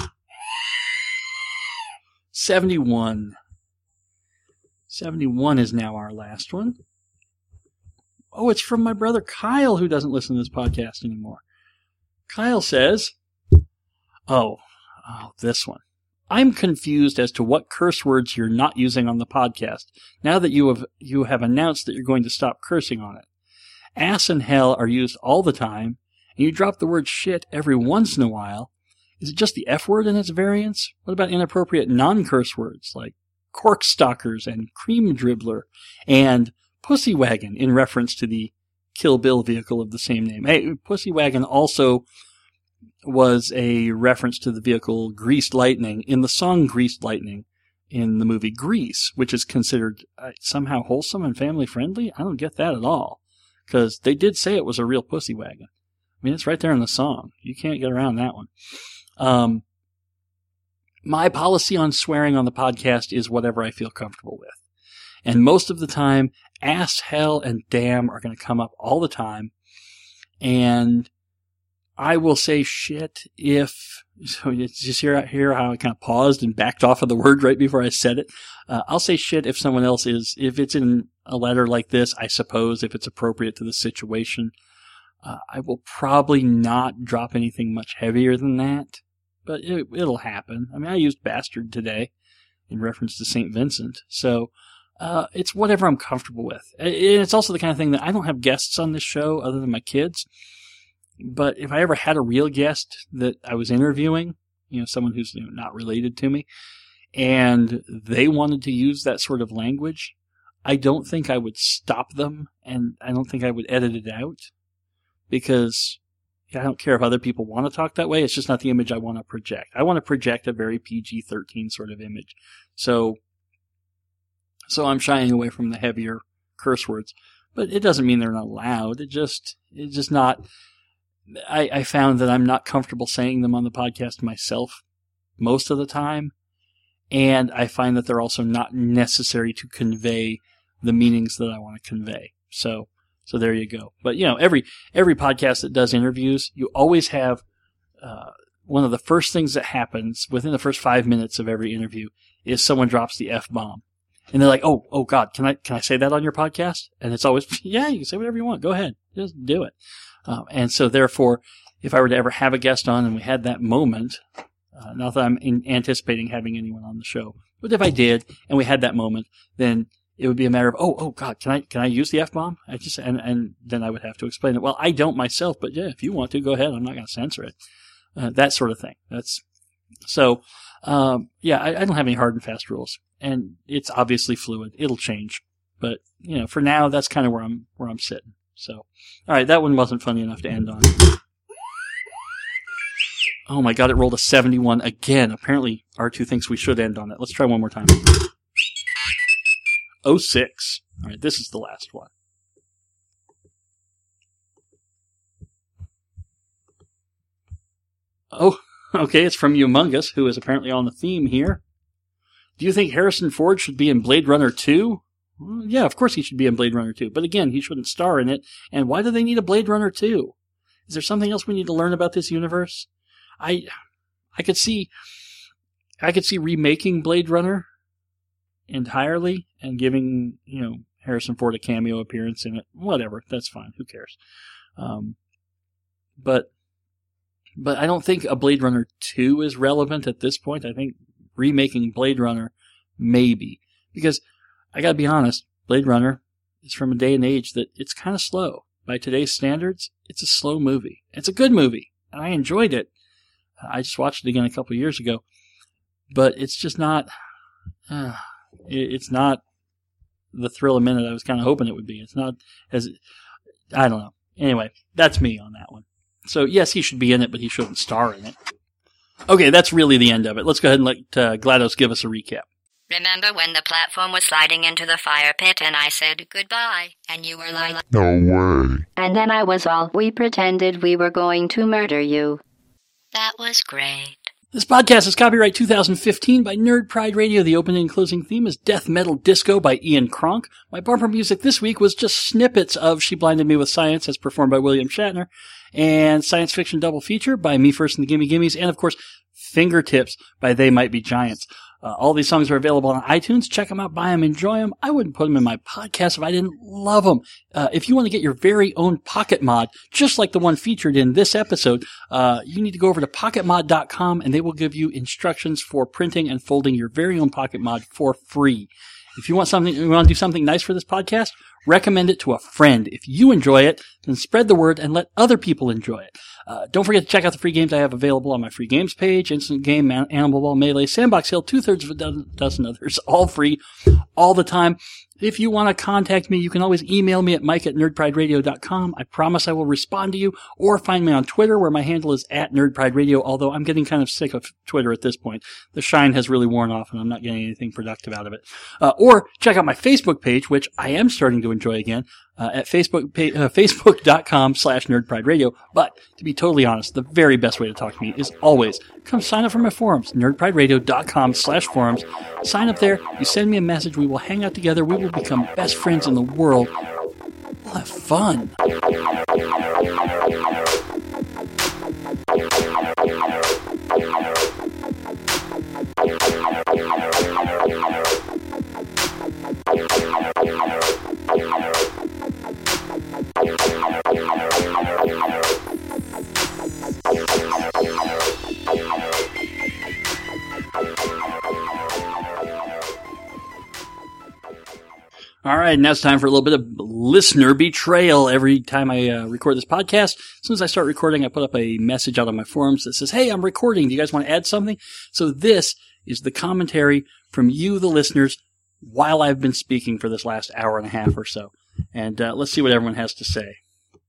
seventy-one. seventy-one is now our last one. Oh, it's from my brother Kyle, who doesn't listen to this podcast anymore. Kyle says, oh, oh, this one. I'm confused as to what curse words you're not using on the podcast, now that you have you have announced that you're going to stop cursing on it. Ass and hell are used all the time, and you drop the word shit every once in a while. Is it just the F word and its variants? What about inappropriate non-curse words like corkstalkers and cream dribbler and pussy wagon in reference to the Kill Bill vehicle of the same name? Hey, pussy wagon also was a reference to the vehicle Greased Lightning in the song Greased Lightning in the movie Grease, which is considered uh, somehow wholesome and family friendly. I don't get that at all, because they did say it was a real pussy wagon. I mean, it's right there in the song. You can't get around that one. Um, my policy on swearing on the podcast is whatever I feel comfortable with. And most of the time, ass, hell, and damn are going to come up all the time. And I will say shit if, so you just hear, hear how I kind of paused and backed off of the word right before I said it. Uh, I'll say shit if someone else is, if it's in a letter like this, I suppose, if it's appropriate to the situation. Uh, I will probably not drop anything much heavier than that, but it, it'll happen. I mean, I used bastard today in reference to Saint Vincent, so uh, it's whatever I'm comfortable with. And it's also the kind of thing that I don't have guests on this show other than my kids, but if I ever had a real guest that I was interviewing, you know, someone who's you know, not related to me, and they wanted to use that sort of language, I don't think I would stop them, and I don't think I would edit it out. Because yeah, I don't care if other people want to talk that way. It's just not the image I want to project. I want to project a very P G thirteen sort of image. So, So I'm shying away from the heavier curse words. But it doesn't mean they're not allowed. It just, it's just not, I, I found that I'm not comfortable saying them on the podcast myself most of the time. And I find that they're also not necessary to convey the meanings that I want to convey. So, so there you go. But, you know, every, every podcast that does interviews, you always have, uh, one of the first things that happens within the first five minutes of every interview is someone drops the F-bomb. And they're like, oh, oh God, can I, can I say that on your podcast? And it's always, yeah, you can say whatever you want. Go ahead. Just do it. Um, and so therefore, if I were to ever have a guest on and we had that moment, uh, not that I'm in anticipating having anyone on the show, but if I did and we had that moment, then it would be a matter of, oh, oh God, can I, can I use the F-bomb? I just, and, and then I would have to explain it. Well, I don't myself, but yeah, if you want to, go ahead. I'm not going to censor it. Uh, that sort of thing. That's, so, um, yeah, I, I don't have any hard and fast rules. And it's obviously fluid. It'll change. But, you know, for now, that's kind of where I'm, where I'm sitting. So, alright, that one wasn't funny enough to end on. Oh my God, it rolled a seventy-one again. Apparently, R two thinks we should end on it. Let's try one more time. oh six. Alright, this is the last one. Oh, okay, it's from Humongous, who is apparently on the theme here. Do you think Harrison Ford should be in Blade Runner two? Well, yeah, of course he should be in Blade Runner two. But again, he shouldn't star in it. And why do they need a Blade Runner two? Is there something else we need to learn about this universe? I I could see I could see remaking Blade Runner entirely and giving, you know, Harrison Ford a cameo appearance in it. Whatever, that's fine. Who cares? Um, but But I don't think a Blade Runner two is relevant at this point. I think remaking Blade Runner, maybe. Because, I gotta be honest, Blade Runner is from a day and age that it's kind of slow. By today's standards, it's a slow movie. It's a good movie, and I enjoyed it. I just watched it again a couple of years ago. But it's just not, uh, it's not the thrill a minute I was kind of hoping it would be. It's not as, I don't know. Anyway, that's me on that one. So, yes, he should be in it, but he shouldn't star in it. Okay, that's really the end of it. Let's go ahead and let uh, GLaDOS give us a recap. Remember when the platform was sliding into the fire pit and I said goodbye, and you were like, no way. And then I was all, we pretended we were going to murder you. That was great. This podcast is copyright two thousand fifteen by Nerd Pride Radio. The opening and closing theme is Death Metal Disco by Ian Kronk. My bumper music this week was just snippets of She Blinded Me with Science as performed by William Shatner, and Science Fiction Double Feature by Me First and the Gimme Gimmes, and of course, Fingertips by They Might Be Giants. Uh, all these songs are available on iTunes. Check them out, buy them, enjoy them. I wouldn't put them in my podcast if I didn't love them. Uh, if you want to get your very own Pocket Mod, just like the one featured in this episode, uh, you need to go over to pocket mod dot com and they will give you instructions for printing and folding your very own Pocket Mod for free. If you want something, you want to do something nice for this podcast, recommend it to a friend. If you enjoy it, then spread the word and let other people enjoy it. Uh, don't forget to check out the free games I have available on my free games page. Instant Game, Animal Ball, Melee, Sandbox Hill, two-thirds of a dozen, dozen others, all free, all the time. If you want to contact me, you can always email me at mike at nerd pride radio dot com. I promise I will respond to you, or find me on Twitter where my handle is at nerdprideradio, although I'm getting kind of sick of Twitter at this point. The shine has really worn off and I'm not getting anything productive out of it. Uh, or check out my Facebook page, which I am starting to enjoy again, uh, at Facebook, pa- uh, facebook dot com slash nerdprideradio. But to be totally honest, the very best way to talk to me is always come sign up for my forums, nerdprideradio dot com slash forums. Sign up there, you send me a message, we will hang out together, we will become best friends in the world. We'll have fun. All right, now it's time for a little bit of listener betrayal. Every time I uh, record this podcast, as soon as I start recording, I put up a message out on my forums that says, hey, I'm recording. Do you guys want to add something? So this is the commentary from you, the listeners, while I've been speaking for this last hour and a half or so. And uh, let's see what everyone has to say.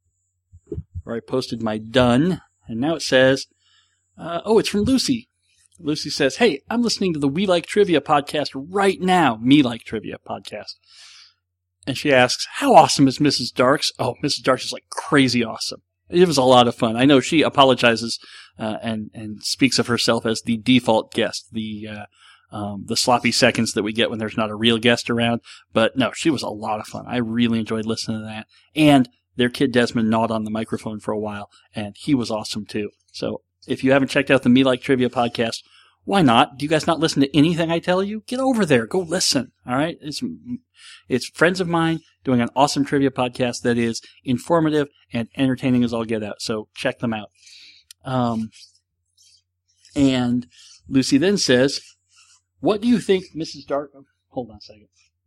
Where I posted my done, and now it says, uh, oh, it's from Lucy. Lucy says, hey, I'm listening to the We Like Trivia podcast right now. Me Like Trivia podcast. And she asks, how awesome is Missus Darks? Oh, Missus Darks is like crazy awesome. It was a lot of fun. I know she apologizes uh, and, and speaks of herself as the default guest, the uh, um, the sloppy seconds that we get when there's not a real guest around. But no, she was a lot of fun. I really enjoyed listening to that. And their kid Desmond gnawed on the microphone for a while, and he was awesome too. So if you haven't checked out the Me Like Trivia podcast, why not? Do you guys not listen to anything I tell you? Get over there. Go listen. All right? It's it's friends of mine doing an awesome trivia podcast that is informative and entertaining as all get out. So check them out. Um, and Lucy then says, what do you think, Missus Dark... Oh, hold on a second.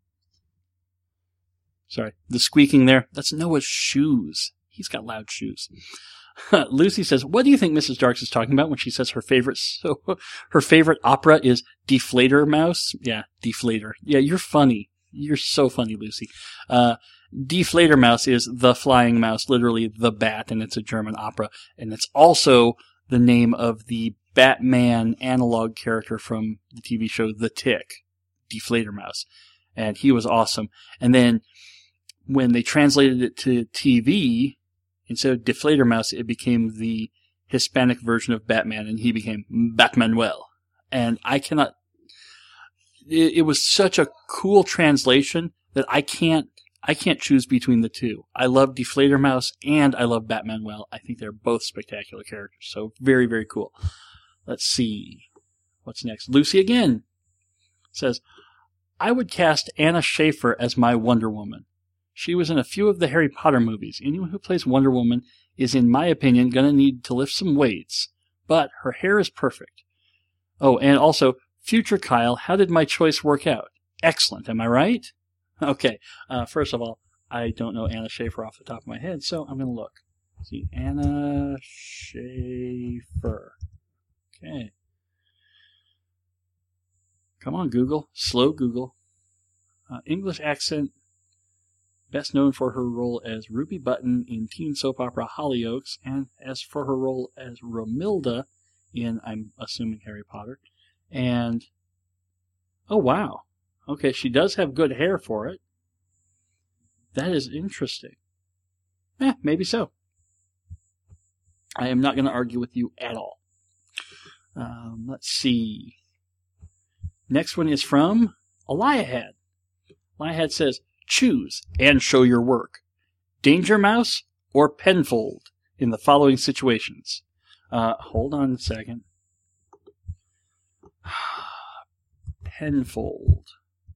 Sorry. The squeaking there. That's Noah's shoes. He's got loud shoes. Lucy says, what do you think Missus Darks is talking about when she says her favorite so her favorite opera is Deflator Mouse? Yeah, Deflator. Yeah, you're funny. You're so funny, Lucy. Uh, Deflator Mouse is the flying mouse, literally the bat, and it's a German opera. And it's also the name of the Batman analog character from the T V show The Tick, Deflator Mouse. And he was awesome. And then when they translated it to T V, instead of Deflator Mouse, it became the Hispanic version of Batman, and he became Batmanuel. And I cannot... It, it was such a cool translation that I can't I can't choose between the two. I love Deflator Mouse, and I love Batmanuel. I think they're both spectacular characters. So very, very cool. Let's see. What's next? Lucy again says, I would cast Anna Schaefer as my Wonder Woman. She was in a few of the Harry Potter movies. Anyone who plays Wonder Woman is, in my opinion, going to need to lift some weights. But her hair is perfect. Oh, and also, future Kyle, how did my choice work out? Excellent, am I right? Okay, uh, first of all, I don't know Anna Schaefer off the top of my head, so I'm going to look. Let's see, Anna Schaefer. Okay. Come on, Google. Slow Google. Uh, English accent. Best known for her role as Ruby Button in teen soap opera Hollyoaks, and as for her role as Romilda in, I'm assuming, Harry Potter. And, oh wow. Okay, she does have good hair for it. That is interesting. Eh, maybe so. I am not going to argue with you at all. Um, let's see. Next one is from Eliahad. Eliahad says, choose and show your work. Danger Mouse or Penfold in the following situations. Uh, hold on a second. Penfold.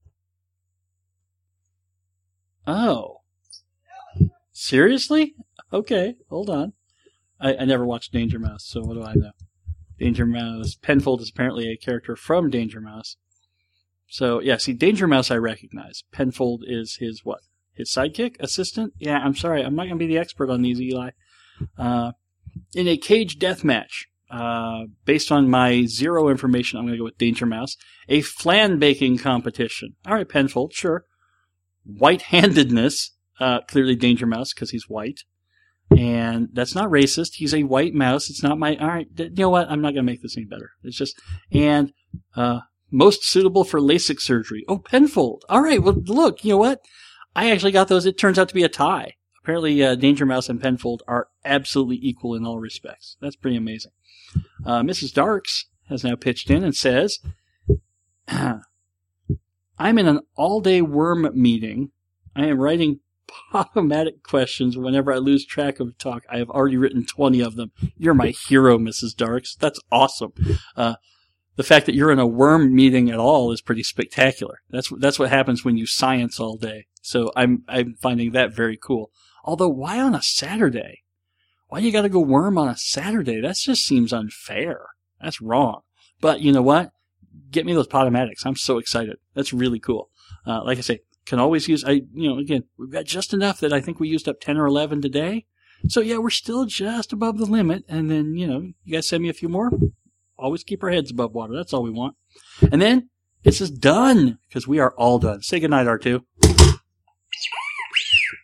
Oh. Seriously? Okay, hold on. I, I never watched Danger Mouse, so what do I know? Danger Mouse. Penfold is apparently a character from Danger Mouse. So, yeah, see, Danger Mouse I recognize. Penfold is his what? His sidekick? Assistant? Yeah, I'm sorry. I'm not going to be the expert on these, Eli. Uh, in a cage death match, uh, based on my zero information, I'm going to go with Danger Mouse. A flan baking competition. All right, Penfold, sure. White-handedness. Uh, clearly Danger Mouse, because he's white. And that's not racist. He's a white mouse. It's not my... All right, you know what? I'm not going to make this any better. It's just... And... uh most suitable for LASIK surgery. Oh, Penfold. All right. Well, look, you know what? I actually got those. It turns out to be a tie. Apparently, uh, Danger Mouse and Penfold are absolutely equal in all respects. That's pretty amazing. Uh, Missus Darks has now pitched in and says, I'm in an all-day worm meeting. I am writing Potomatic questions whenever I lose track of talk. I have already written twenty of them. You're my hero, Missus Darks. That's awesome. Uh, The fact that you're in a worm meeting at all is pretty spectacular. That's that's what happens when you science all day. So I'm I'm finding that very cool. Although, why on a Saturday? Why you got to go worm on a Saturday? That just seems unfair. That's wrong. But you know what? Get me those Potomatics. I'm so excited. That's really cool. Uh, like I say, can always use. I you know again we've got just enough that I think we used up ten or eleven today. So yeah, we're still just above the limit. And then you know you guys send me a few more. Always keep our heads above water. That's all we want. And then, this is done, because we are all done. Say goodnight, R two.